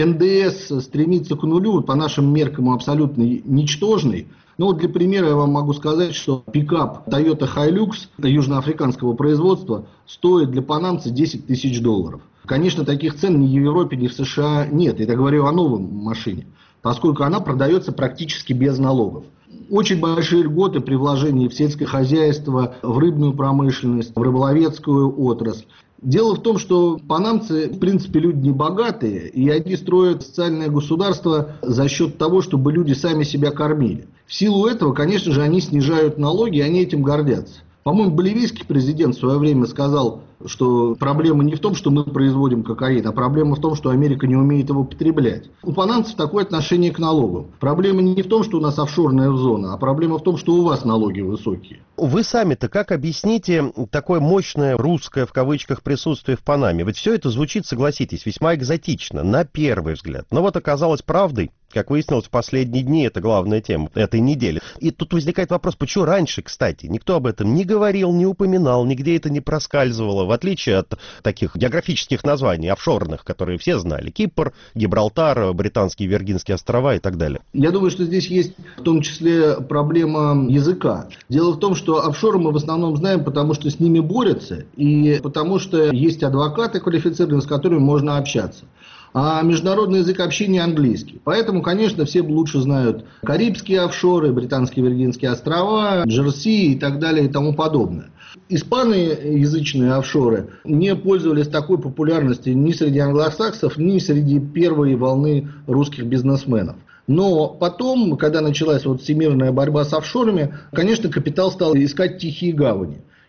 НДС стремится к нулю, по нашим меркам абсолютно ничтожный. Но для примера я вам могу сказать, что пикап Toyota Hilux южноафриканского производства стоит для панамца $10 тысяч. Конечно, таких цен ни в Европе, ни в США нет. Я говорю о новой машине, поскольку она продается практически без налогов. Очень большие льготы при вложении в сельское хозяйство, в рыбную промышленность, в рыболовецкую отрасль. Дело в том, что панамцы, в принципе, люди не богатые, и они строят социальное государство за счет того, чтобы люди сами себя кормили. В силу этого, конечно же, они снижают налоги, и они этим гордятся. По-моему, боливийский президент в свое время сказал, что проблема не в том, что мы производим кокаин, а проблема в том, что Америка не умеет его потреблять. У панамцев такое отношение к налогам. Проблема не в том, что у нас офшорная зона, а проблема в том, что у вас налоги высокие. Вы сами-то как объясните такое мощное русское, в кавычках, присутствие в Панаме? Ведь все это звучит, согласитесь, весьма экзотично, на первый взгляд. Но вот оказалось правдой. Как выяснилось, в последние дни это главная тема этой недели. И тут возникает вопрос, почему раньше, кстати, никто об этом не говорил, не упоминал, нигде это не проскальзывало, в отличие от таких географических названий, офшорных, которые все знали. Кипр, Гибралтар, Британские Виргинские острова и так далее. Я думаю, что здесь есть в том числе проблема языка. Дело в том, что офшоры мы в основном знаем, потому что с ними борются, и потому что есть адвокаты квалифицированные, с которыми можно общаться. А международный язык общения английский. Поэтому, конечно, все лучше знают карибские офшоры, Британские Виргинские острова, Джерси и так далее и тому подобное. Испаноязычные офшоры не пользовались такой популярностью ни среди англосаксов, ни среди первой волны русских бизнесменов. Но потом, когда началась всемирная борьба с офшорами, конечно, капитал стал искать тихие гавани.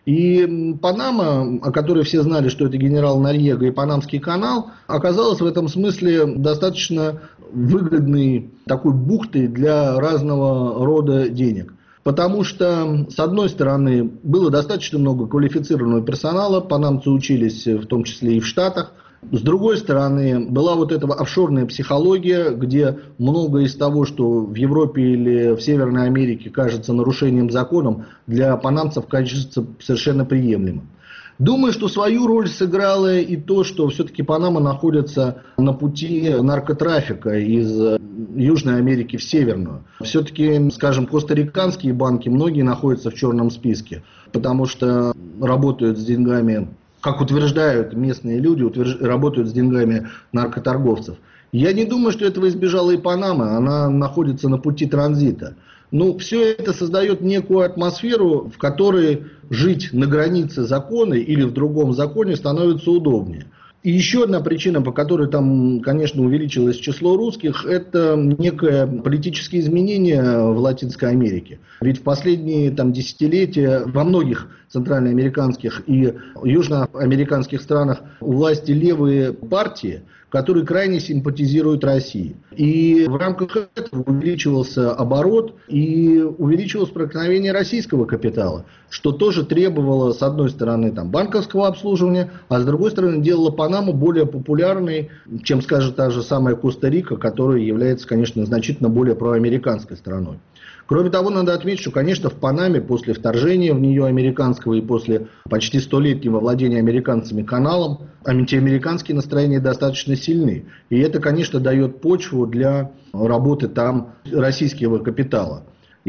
И Панама, о которой все знали, что это генерал Норьего и Панамский канал, оказалась в этом смысле достаточно выгодной такой бухтой для разного рода денег. Потому что, с одной стороны, было достаточно много квалифицированного персонала, панамцы учились в том числе и в Штатах. С другой стороны, была вот эта офшорная психология, где многое из того, что в Европе или в Северной Америке кажется нарушением закона, для панамцев кажется совершенно приемлемым. Думаю, что свою роль сыграло и то, что все-таки Панама находится на пути наркотрафика из Южной Америки в Северную. Все-таки, скажем, костариканские банки, многие находятся в черном списке, потому что работают с деньгами, как утверждают местные люди, работают с деньгами наркоторговцев. Я не думаю, что этого избежала и Панама, она находится на пути транзита. Но все это создает некую атмосферу, в которой жить на границе закона или в другом законе становится удобнее. И еще одна причина, по которой там, конечно, увеличилось число русских, это некое политические изменения в Латинской Америке. Ведь в последние десятилетия во многих центральноамериканских и южноамериканских странах у власти левые партии, которые крайне симпатизируют России. И в рамках этого увеличивался оборот и увеличивалось проникновение российского капитала, что тоже требовало, с одной стороны, банковского обслуживания, а с другой стороны, делало Панаму более популярной, чем, скажем, та же самая Коста-Рика, которая является, конечно, значительно более проамериканской страной. Кроме того, надо отметить, что, конечно, в Панаме после вторжения в нее американского и после почти 100-летнего владения американцами каналом, антиамериканские настроения достаточно сильны. И это, конечно, дает почву для работы там российского капитала.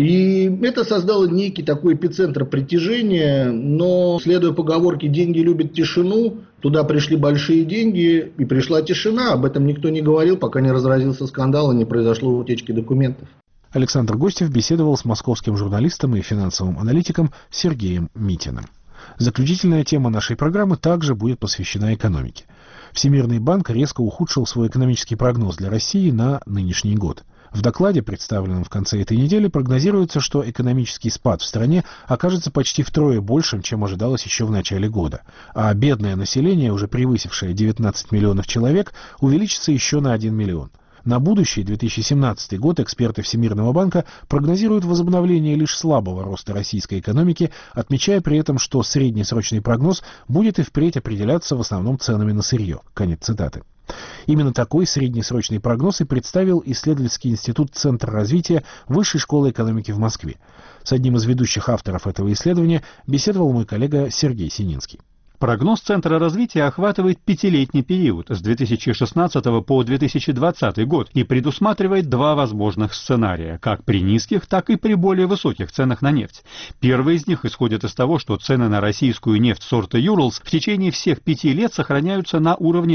И это создало некий такой эпицентр притяжения, но, следуя поговорке «деньги любят тишину», туда пришли большие деньги и пришла тишина. Об этом никто не говорил, пока не разразился скандал и не произошло утечки документов. Александр Гостев беседовал с московским журналистом и финансовым аналитиком Сергеем Митиным. Заключительная тема нашей программы также будет посвящена экономике. Всемирный банк резко ухудшил свой экономический прогноз для России на нынешний год. В докладе, представленном в конце этой недели, прогнозируется, что экономический спад в стране окажется почти втрое большим, чем ожидалось еще в начале года, а бедное население, уже превысившее 19 миллионов человек, увеличится еще на 1 миллион. На будущий 2017 год эксперты Всемирного банка прогнозируют возобновление лишь слабого роста российской экономики, отмечая при этом, что среднесрочный прогноз будет и впредь определяться в основном ценами на сырье. Конец цитаты. Именно такой среднесрочный прогноз и представил исследовательский институт Центр развития Высшей школы экономики в Москве. С одним из ведущих авторов этого исследования беседовал мой коллега Сергей Сининский. Прогноз Центра развития охватывает 5-летний период с 2016 по 2020 год и предусматривает два возможных сценария, как при низких, так и при более высоких ценах на нефть. Первый из них исходит из того, что цены на российскую нефть сорта Urals в течение всех 5 лет сохраняются на уровне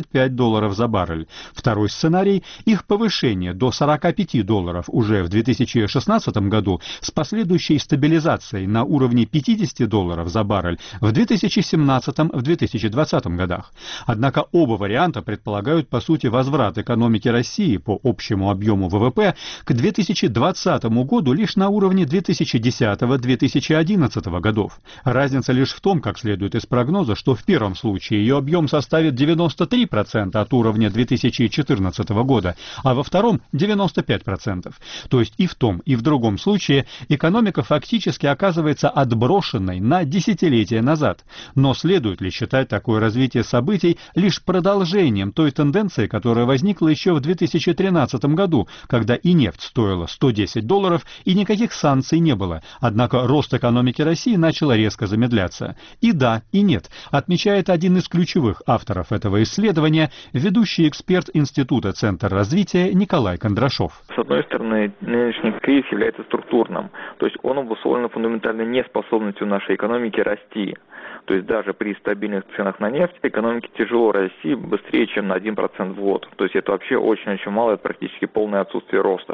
$35 за баррель. Второй сценарий – их повышение до $45 уже в 2016 году с последующей стабилизацией на уровне $50 за баррель в 2017 в 2020 годах. Однако оба варианта предполагают, по сути, возврат экономики России по общему объему ВВП к 2020 году лишь на уровне 2010-2011 годов. Разница лишь в том, как следует из прогноза, что в первом случае ее объем составит 93% от уровня 2014 года, а во втором 95%. То есть и в том, и в другом случае экономика фактически оказывается отброшенной на десятилетия назад. Но следует ли считать такое развитие событий лишь продолжением той тенденции, которая возникла еще в 2013 году, когда и нефть стоила $110, и никаких санкций не было, однако рост экономики России начал резко замедляться? И да, и нет, отмечает один из ключевых авторов этого исследования, ведущий эксперт Института Центр развития Николай Кондрашов. С одной стороны, нынешний кризис является структурным, то есть он обусловлен фундаментальной неспособностью нашей экономики расти. То есть даже при стабильных ценах на нефть экономике тяжело расти быстрее, чем на 1% в год. То есть это вообще очень-очень мало, это практически полное отсутствие роста.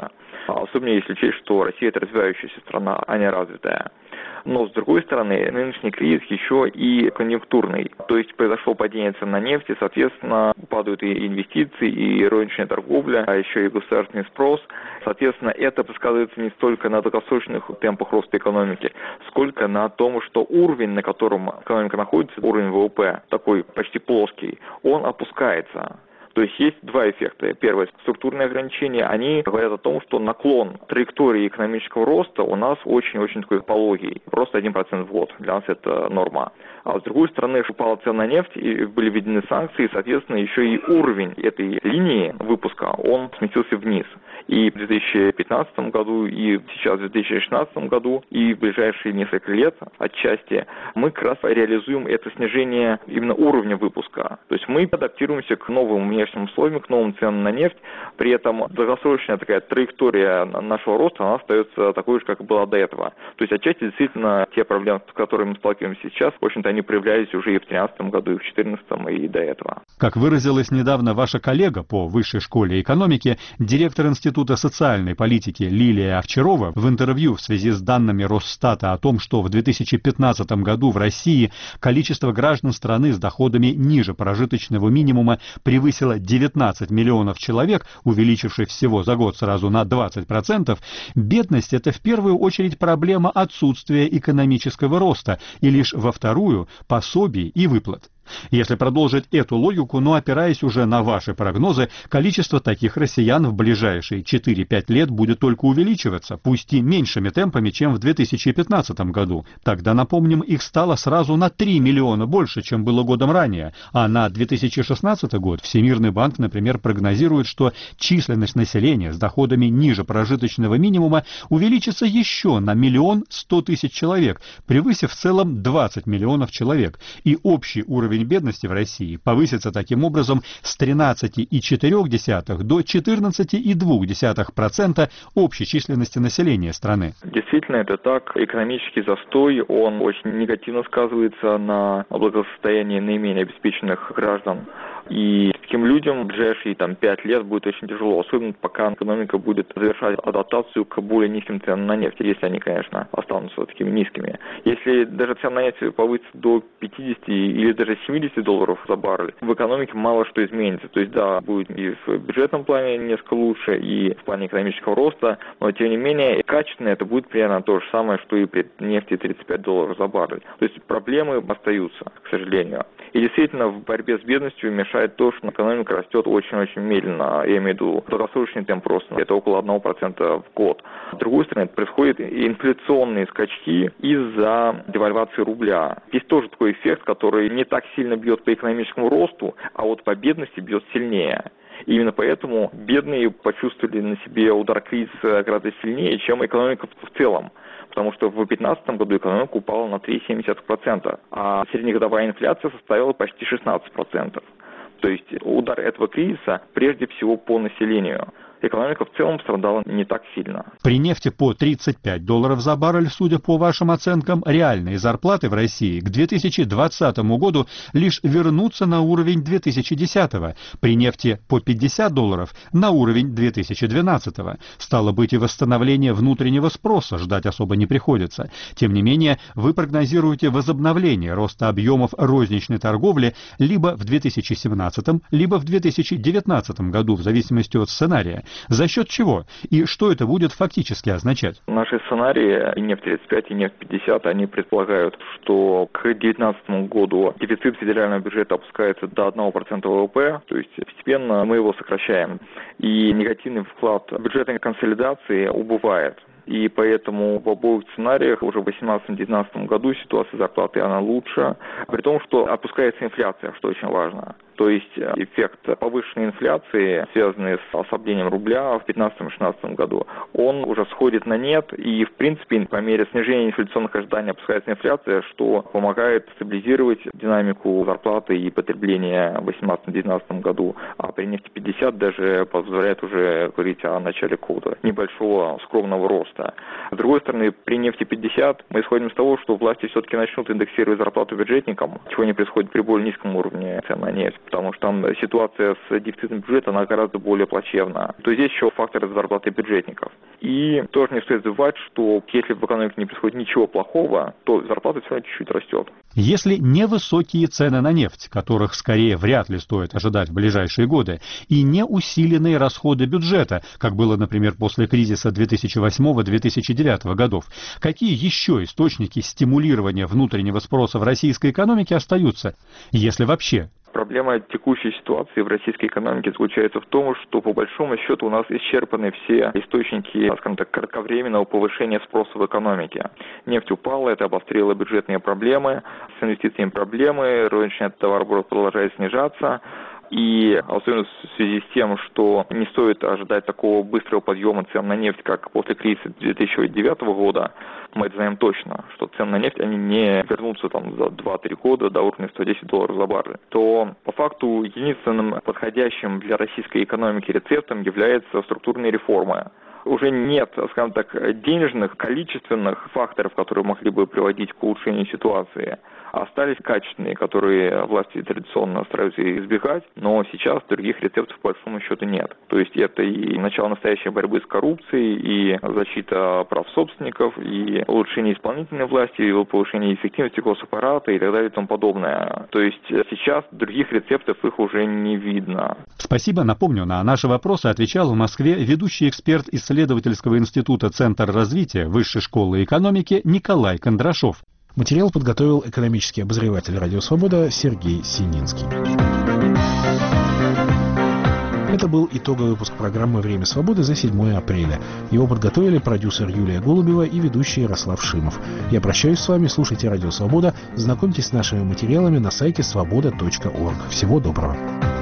особенно если учесть, что Россия – это развивающаяся страна, а не развитая. Но, с другой стороны, нынешний кризис еще и конъюнктурный. То есть произошло падение цен на нефть, и, соответственно, падают и инвестиции, и розничная торговля, а еще и государственный спрос. Соответственно, это сказывается не столько на долгосрочных темпах роста экономики, сколько на том, что уровень, на котором экономика находится, уровень ВВП, такой почти плоский, он опускается. То есть есть два эффекта. Первое, структурные ограничения, они говорят о том, что наклон траектории экономического роста у нас очень-очень такой пологий. Просто 1% в год. Для нас это норма. А с другой стороны, упала цена на нефть, и были введены санкции, и, соответственно, еще и уровень этой линии выпуска, он сместился вниз. И в 2015 году, и сейчас в 2016 году, и в ближайшие несколько лет отчасти мы как раз реализуем это снижение именно уровня выпуска. То есть мы адаптируемся к новым внешним условиям, к новым ценам на нефть. При этом долгосрочная такая траектория нашего роста, она остается такой же, как и была до этого. То есть отчасти действительно те проблемы, с которыми мы сталкиваемся сейчас, в общем-то, они проявлялись уже и в 2013 году, и в 2014, и до этого. Как выразилась недавно ваша коллега по Высшей школе экономики, директор Института социальной политики Лилия Овчарова в интервью в связи с данными Росстата о том, что в 2015 году в России количество граждан страны с доходами ниже прожиточного минимума превысило 19 миллионов человек, увеличившись всего за год сразу на 20%, бедность – это в первую очередь проблема отсутствия экономического роста и лишь во вторую – пособий и выплат. Если продолжить эту логику, но опираясь уже на ваши прогнозы, количество таких россиян в ближайшие 4-5 лет будет только увеличиваться, пусть и меньшими темпами, чем в 2015 году. Тогда, напомним, их стало сразу на 3 миллиона больше, чем было годом ранее, а на 2016 год Всемирный банк, например, прогнозирует, что численность населения с доходами ниже прожиточного минимума увеличится еще на 1 100 000 человек, превысив в целом 20 миллионов человек, и общий уровень бедности в России повысится таким образом с 13,4 до 14,2% общей численности населения страны. Действительно, это так. Экономический застой, он очень негативно сказывается на благосостоянии наименее обеспеченных граждан. И таким людям в ближайшие 5 лет будет очень тяжело, особенно пока экономика будет завершать адаптацию к более низким ценам на нефть, если они, конечно, останутся такими низкими. Если даже цена на нефть повысится до 50 или даже 70 долларов за баррель, в экономике мало что изменится. То есть, да, будет и в бюджетном плане несколько лучше, и в плане экономического роста, но, тем не менее, качественно это будет примерно то же самое, что и при нефти 35 долларов за баррель. То есть проблемы остаются, к сожалению. И действительно, в борьбе с бедностью мешает то, что экономика растет очень-очень медленно. Я имею в виду долгосрочный темп роста. Это около 1% в год. С другой стороны, происходят инфляционные скачки из-за девальвации рубля. Есть тоже такой эффект, который не так сильно бьет по экономическому росту, а вот по бедности бьет сильнее. И именно поэтому бедные почувствовали на себе удар кризиса гораздо сильнее, чем экономика в целом. Потому что в 2015 году экономика упала на 3,7%, а среднегодовая инфляция составила почти 16%. То есть удар этого кризиса прежде всего по населению. Экономика в целом страдала не так сильно. При нефти по 35 долларов за баррель, судя по вашим оценкам, реальные зарплаты в России к 2020 году лишь вернутся на уровень 2010-го. При нефти по 50 долларов на уровень 2012-го. Стало быть, и восстановление внутреннего спроса ждать особо не приходится. Тем не менее, вы прогнозируете возобновление роста объемов розничной торговли либо в 2017, либо в 2019 году, в зависимости от сценария. За счет чего? И что это будет фактически означать? Наши сценарии, и нефть-35, и нефть-50, они предполагают, что к 2019 году дефицит федерального бюджета опускается до 1% ВВП, то есть постепенно мы его сокращаем. И негативный вклад бюджетной консолидации убывает. И поэтому в обоих сценариях уже в 2018-2019 году ситуация зарплаты она лучше, при том, что опускается инфляция, что очень важно. То есть эффект повышенной инфляции, связанный с ослаблением рубля в 2015-2016 году, он уже сходит на нет. И, в принципе, по мере снижения инфляционных ожиданий опускается инфляция, что помогает стабилизировать динамику зарплаты и потребления в 2018-2019 году. А при нефти 50 даже позволяет уже говорить о начале какого-то небольшого скромного роста. С другой стороны, при нефти 50 мы исходим из того, что власти все-таки начнут индексировать зарплату бюджетникам, чего не происходит при более низком уровне цен на нефть. Потому что там ситуация с дефицитом бюджета, она гораздо более плачевна. То есть здесь еще фактор зарплаты бюджетников. И тоже не стоит забывать, что если в экономике не происходит ничего плохого, то зарплата все равно чуть-чуть растет. Если невысокие цены на нефть, которых скорее вряд ли стоит ожидать в ближайшие годы, и не усиленные расходы бюджета, как было, например, после кризиса 2008-2009 годов, какие еще источники стимулирования внутреннего спроса в российской экономике остаются, если вообще? Проблема текущей ситуации в российской экономике заключается в том, что по большому счету у нас исчерпаны все источники, скажем так, кратковременного повышения спроса в экономике. Нефть упала, это обострило бюджетные проблемы, с инвестициями проблемы, розничный товарооборот продолжает снижаться. И особенно в связи с тем, что не стоит ожидать такого быстрого подъема цен на нефть, как после кризиса 2009 года, мы это знаем точно, что цены на нефть, они не вернутся там за 2-3 года до уровня $110 за баррель, то по факту единственным подходящим для российской экономики рецептом является структурные реформы. Уже нет, скажем так, денежных, количественных факторов, которые могли бы приводить к улучшению ситуации. Остались качественные, которые власти традиционно стараются избегать, но сейчас других рецептов по большому счету нет. То есть это и начало настоящей борьбы с коррупцией, и защита прав собственников, и улучшение исполнительной власти, и повышение эффективности госаппарата и так далее и тому подобное. То есть сейчас других рецептов их уже не видно. Спасибо. Напомню, на наши вопросы отвечал в Москве ведущий эксперт исследовательского института «Центр развития Высшей школы экономики» Николай Кондрашов. Материал подготовил экономический обозреватель «Радио Свобода» Сергей Сининский. Это был итоговый выпуск программы «Время свободы» за 7 апреля. Его подготовили продюсер Юлия Голубева и ведущий Ярослав Шимов. Я прощаюсь с вами, слушайте «Радио Свобода», знакомьтесь с нашими материалами на сайте svoboda.org. Всего доброго.